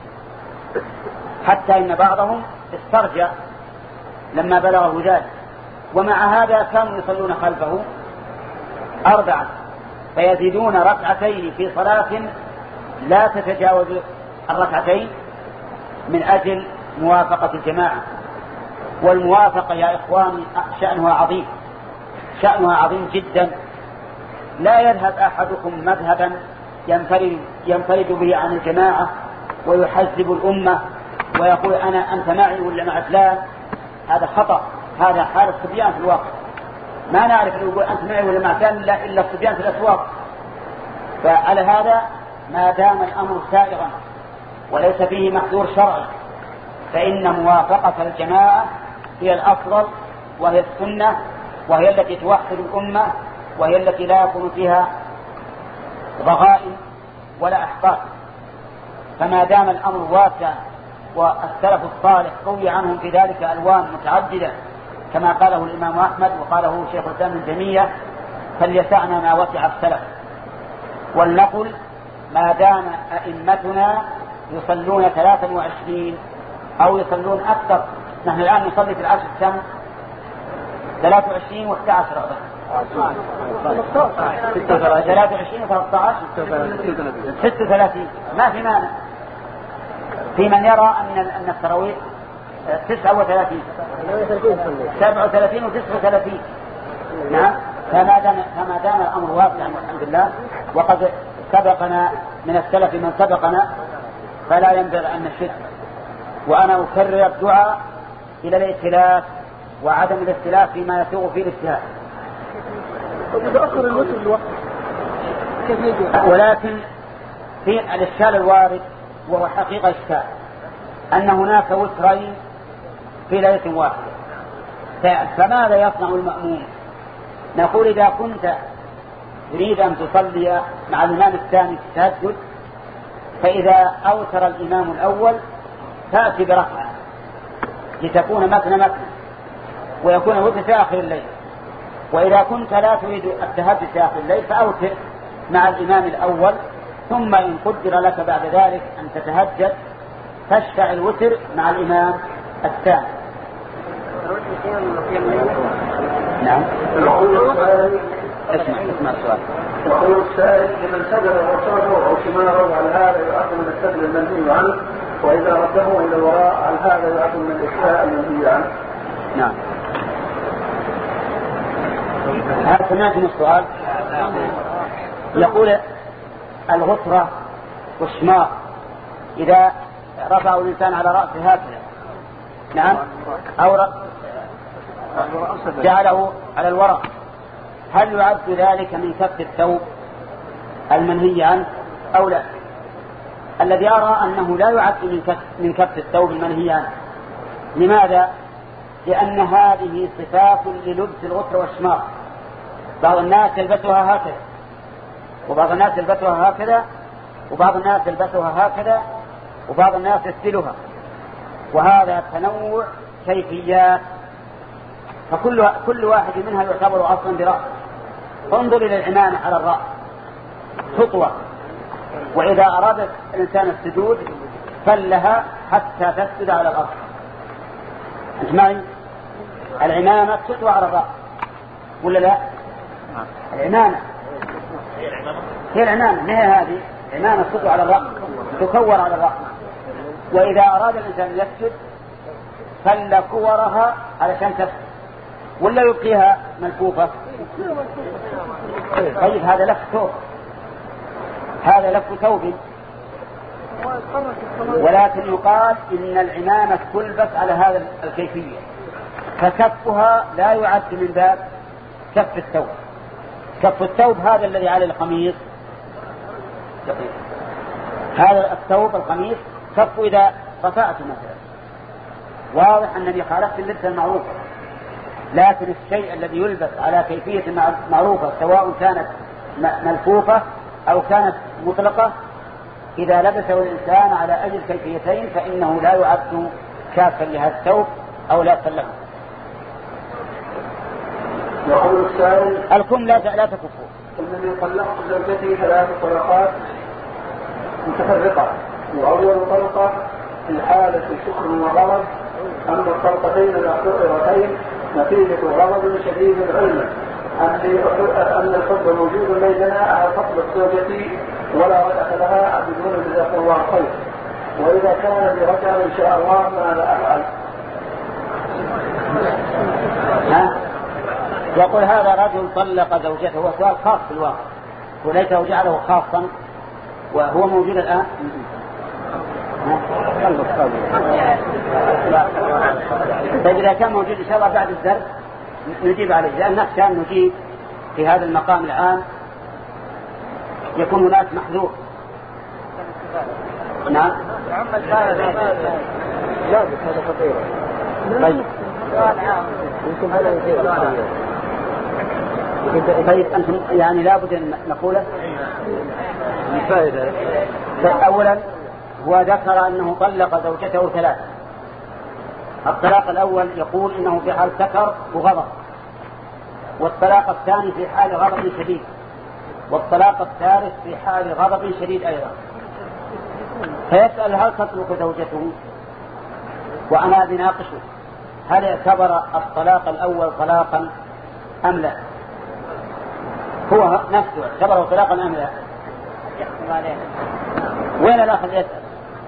A: حتى إن بعضهم استرجع لما بلغه ذلك، ومع هذا كانوا يصلون خلفه أربعة فيزيدون ركعتين في صلاة لا تتجاوز الركعتين من أجل موافقة الجماعة. والموافقة يا إخواني شأنها عظيم، شأنها عظيم جدا. لا يذهب أحدكم مذهبا ينفرد, ينفرد به عن الجماعة ويحزب الأمة ويقول أنا أنت معي ولا مع فلان، هذا خطأ، هذا حال الصبيان في الواقع. ما نعرف أن يقول أنت معي ولا مع فلان إلا الصبيان في الأسواق. فعلى هذا ما دام الأمر سائغا وليس فيه محذور شرعي فإن موافقة الجماعة هي الأفضل وهي السنة وهي التي توحد الأمة وهي التي لا يكون فيها ضغائن ولا أحقاد. فما دام الأمر واسع والسلف الصالح روي عنهم في ذلك ألوان متعددة كما قاله الإمام أحمد وقاله شيخ الإسلام ابن تيمية، فليسعنا ما وسع السلف. ولنقل ما دام أئمتنا يصلون ثلاثا وعشرين أو يصلون أكثر. نحن الآن نصلي في العشر كم؟ ثلاثة وعشرين واحدى عشر ثلاثة وعشرين وثلاثة عشر ستة وثلاثين. ما في مانع في من يرى أن أن التراويح تسعة وثلاثين سبعة وثلاثين وتسعة وثلاثين. نعم. فما دام فما دام الأمر واسعا والحمد لله، وقد سبقنا من السلف من سبقنا، فلا ينبغي أن نشد. وأنا أكرر الدعاء إلى الائتلاف وعدم الاختلاف فيما يسوغ فيه الاجتهاد. ولكن في الإشكال الوارد، وهو حقيقة إشكال، أن هناك وترين في ليلة واحدة، فماذا يصنع المأموم؟ نقول إذا كنت تريد أن تصلي مع الإمام الثاني في التهجد، فإذا أوتر الإمام الأول تأتي بركعة لتكون مثنى مثنى ويكون الوتر في آخر الليل. وإذا كنت لا تريد التهجد في آخر الليل فأوتر مع الإمام الأول، ثم إن قدر لك بعد ذلك أن تتهجد تشفع الوتر مع الإمام الثاني. نعم. اسمع اسمع السؤال.
B: يقول السائل: لمن سجد وصره أو شماره على هذا يعد من السجد المنهي عنه، وإذا رده إلى الوراء على هذا يعد من الإخفاء المنهي عنه؟
A: نعم. هل سمعتم السؤال؟ يقول الغطرة والشماغ إذا رفعه الإنسان على رأسه هكذا، نعم، أو جعله على الوراء، هل يعد ذلك من كف الثوب المنهي عنه أو لا؟ الذي أرى أنه لا يعد من كف, من كف الثوب المنهي عنه. لماذا؟ لأن هذه صفات للبس الغطر والشماغ. بعض الناس يلبسها هكذا، وبعض الناس يلبسها هكذا، وبعض الناس يلبسها هكذا، وبعض الناس يسدلها، وهذا تنوع كيفيات، فكل كل واحد منها يعتبر أصلا برأس. انظر إلى العمامة على الرأس خطوة، وإذا أراد الإنسان السجود فلها حتى تسجد على الأرض. أنت معي؟ العمامة تطوى على الرأس ولا لا؟ العمامة هي العمامة، ما هي هذه؟ عمامة تطوى على الرأس، تكور على الرأس، وإذا أراد الإنسان يسجد فل كورها علشان تسجد، ولا يبقيها ملفوفة؟ طيب هذا لف ثوب، هذا لف ثوب. ولكن يقال إن العمامة تلبس على هذا الكيفية، فكفها لا يعد من باب كف الثوب. كف الثوب هذا الذي على القميص، هذا الثوب القميص كف إذا رفعته مثلا، واضح أنني خالفت اللبس المعروف. لكن الشيء الذي يلبس على كيفية معروفة سواء كانت ملفوفة أو كانت مطلقة، إذا لبسه الإنسان على أي الكيفيتين فإنه لا يعد كافا لهذا الثوب أو لا له.
B: يقول السائل:
A: الكم لا لا تكفوا.
B: الذي طلقت زوجته ثلاث طلقات متفرقة، وأول طلقة في حالة شكر وغضب، أما الطلقتين الأخيرتين نتيجة غضب شديد علما أن الحب موجود بيننا على فضل الزوجة ولا رجعة لها بدون جزاك الله خير، وإذا كان برجعة إن شاء الله ماذا أفعل؟
A: ها؟ يقول هذا رجل طلق زوجته، هو سؤال خاص في الواقع وليته جعله خاصا وهو موجود الآن. طيب إذا كان موجود إن شاء الله بعد الدرس نجيب عليه، لأن نخشى أن نجيب في هذا المقام الآن يكون هناك محذور. نعم. طيب طيب أنتم يعني لابد أن نقوله. أولا هو ذكر أنه طلق زوجته ثلاث. الطلاق الأول يقول إنه في حال سكر وغضب، والطلاق الثاني في حال غضب شديد، والطلاق الثالث في حال غضب شديد أيضا. فيسأل هل تطلق زوجته؟ وأنا بناقشه هل اعتبر الطلاق الأول طلاقا أم لا؟ هو نفسه اعتبره طلاقا أم لا؟ وين الأخ يسأل؟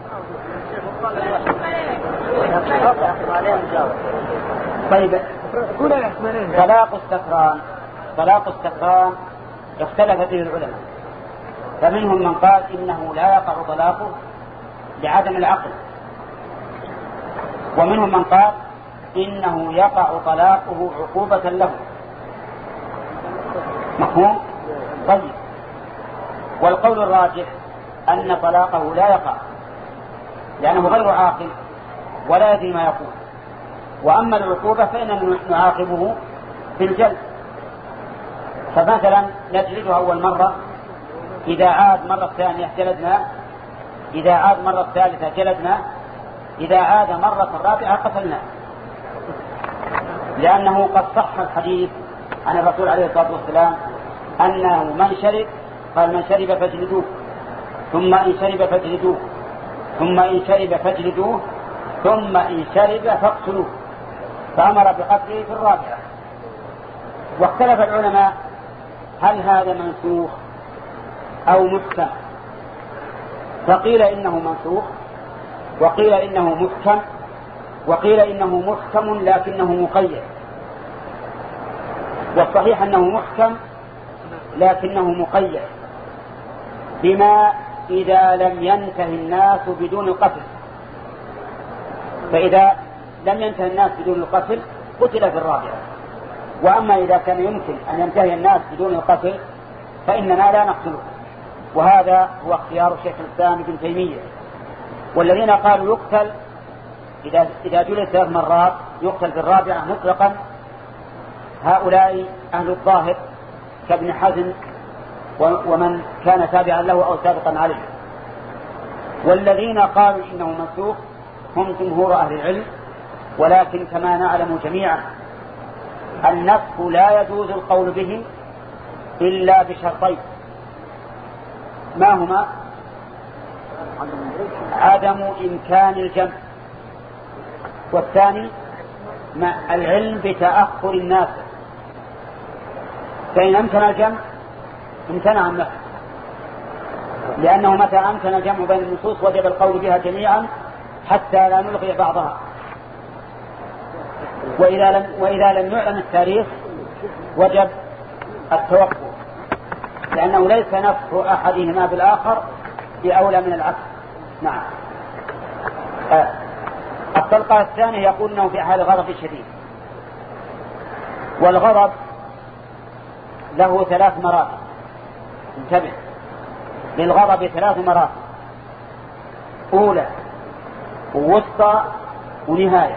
A: طيب طلاق السكران طلاق السكران اختلف فيه العلماء، فمنهم من قال إنه لا يقع طلاقه لعدم العقل، ومنهم من قال إنه يقع طلاقه عقوبة له. مفهوم؟ طيب، والقول الراجح أن طلاقه لا يقع لأنه غير عاقل ولا يدري ما يقول، وأما العقوبة فإننا نعاقبه بالجلد. فمثلا نجلده أول مرة، إذا عاد مرة ثانية جلدنا، إذا عاد مرة ثالثة جلدنا، إذا عاد مرة رابعة قتلنا، لأنه قد صح الحديث عن الرسول عليه الصلاة والسلام أنه من شرب قال من شرب فاجلدوه، ثم إن شرب فاجلدوه، ثم إن شرب فاجلدوه، ثم إن شرب فاقتلوه، فأمر بقتله في الرابعة. واختلف العلماء هل هذا منسوخ أو محكم، فقيل إنه منسوخ، وقيل إنه محكم، وقيل إنه محكم لكنه مقيد. والصحيح أنه محكم لكنه مقيد بما إذا لم ينتهي الناس بدون القتل، فإذا لم ينتهي الناس بدون القتل قتل في الرابعة. وأما إذا كان يمكن أن ينتهي الناس بدون القتل فإننا لا نقتله، وهذا هو اختيار الشيخ الإسلام ابن تيمية. والذين قالوا يقتل إذا إذا جلد ثلاث مرات يقتل في الرابعة مطلقا، هؤلاء أهل الظاهر كابن حزم ومن كان تابعا له أو سابقا عليه. والذين قالوا إنه منسوخ هم جمهور أهل العلم، ولكن كما نعلم جميعا النسخ لا يجوز القول به إلا بشرطين، ما هما؟ عدم إمكان الجمع، والثاني مع العلم بتأخر الناس، فإن أمكن الجمع امتنع النسخ، لأنه متى أمكن الجمع بين النصوص وجب القول بها جميعا حتى لا نلغي بعضها. وإذا لم, وإذا لم يعلم التاريخ وجب التوقف، لأنه ليس نفس أحدهما بالآخر بأولى من العكس. نعم. آه. الطلقة الثانية يقول أنه في حال غضب شديد، والغضب له ثلاث مراتب، انتبه، للغضب ثلاث مراتب، أولى ووسطى ونهاية.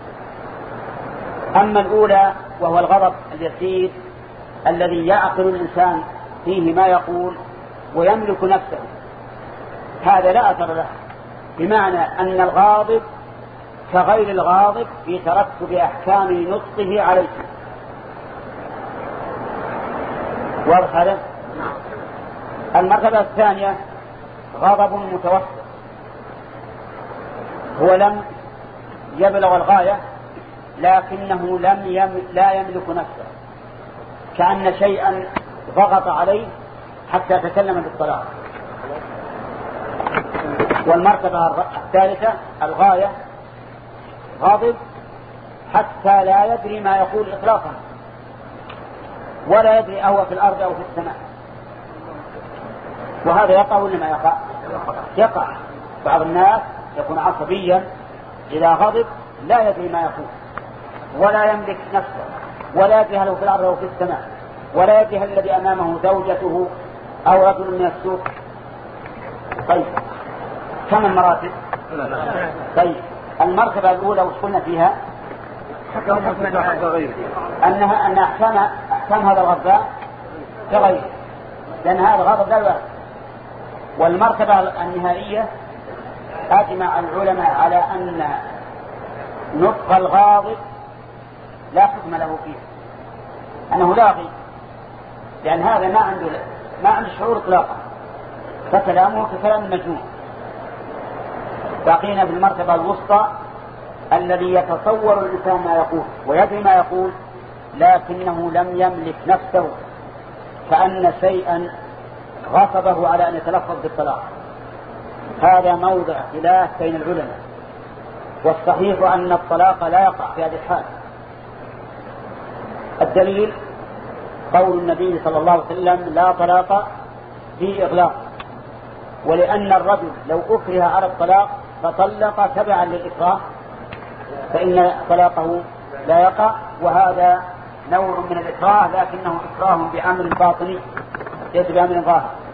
A: أما الأولى وهو الغضب اليسير الذي يعقل الإنسان فيه ما يقول ويملك نفسه، هذا لا أثر له، بمعنى أن الغاضب كغير الغاضب في ترتب أحكام نطقه عليه. واضح هذا؟ المرتبة الثانية غضب متوسط، هو لم يبلغ الغاية لكنه لم يم... لا يملك نفسه، كأن شيئا ضغط عليه حتى تكلم بالطلاق. والمرتبة الثالثة الغاية غاضب حتى لا يدري ما يقول إطلاقا، ولا يدري أهو في الأرض أو في السماء، وهذا يقع ولا ما يقع؟ يقع. بعض الناس يكون عصبيا إذا غضب لا يدري ما يقول ولا يملك نفسه، ولا يدري هل هو في الأرض أو في السماء، ولا يدري هل الذي أمامه زوجته أو رجل من السوق. طيب كم المراتب؟ طيب المرتبة الأولى وش قلنا فيها؟ أنها أن أحكام أحكام هذا الغضب كغيره، لأن هذا الغضب لا يوجد. والمرتبة النهائية أجمع العلماء على أن نطق الغاضب لا حكم له فيه، أنه لاغي، لأن هذا ما عنده ما عنده شعور إطلاقا، فكلامه ككلام المجنون. بقينا في المرتبة الوسطى الذي يتصور الإنسان ما يقول ويدري ما يقول لكنه لم يملك نفسه، كأن شيئا غصبه على أن يتلفظ بالطلاق. هذا موضع خلاف بين العلماء، والصحيح أن الطلاق لا يقع في هذه الحال. الدليل قول النبي صلى الله عليه وسلم لا طلاق في إغلاق، ولأن الرجل لو أكره على الطلاق فطلق تبعا للإكراه فإن طلاقه لا يقع، وهذا نوع من الإكراه لكنه إكراه بأمر باطني ليس بأمر ظاهر.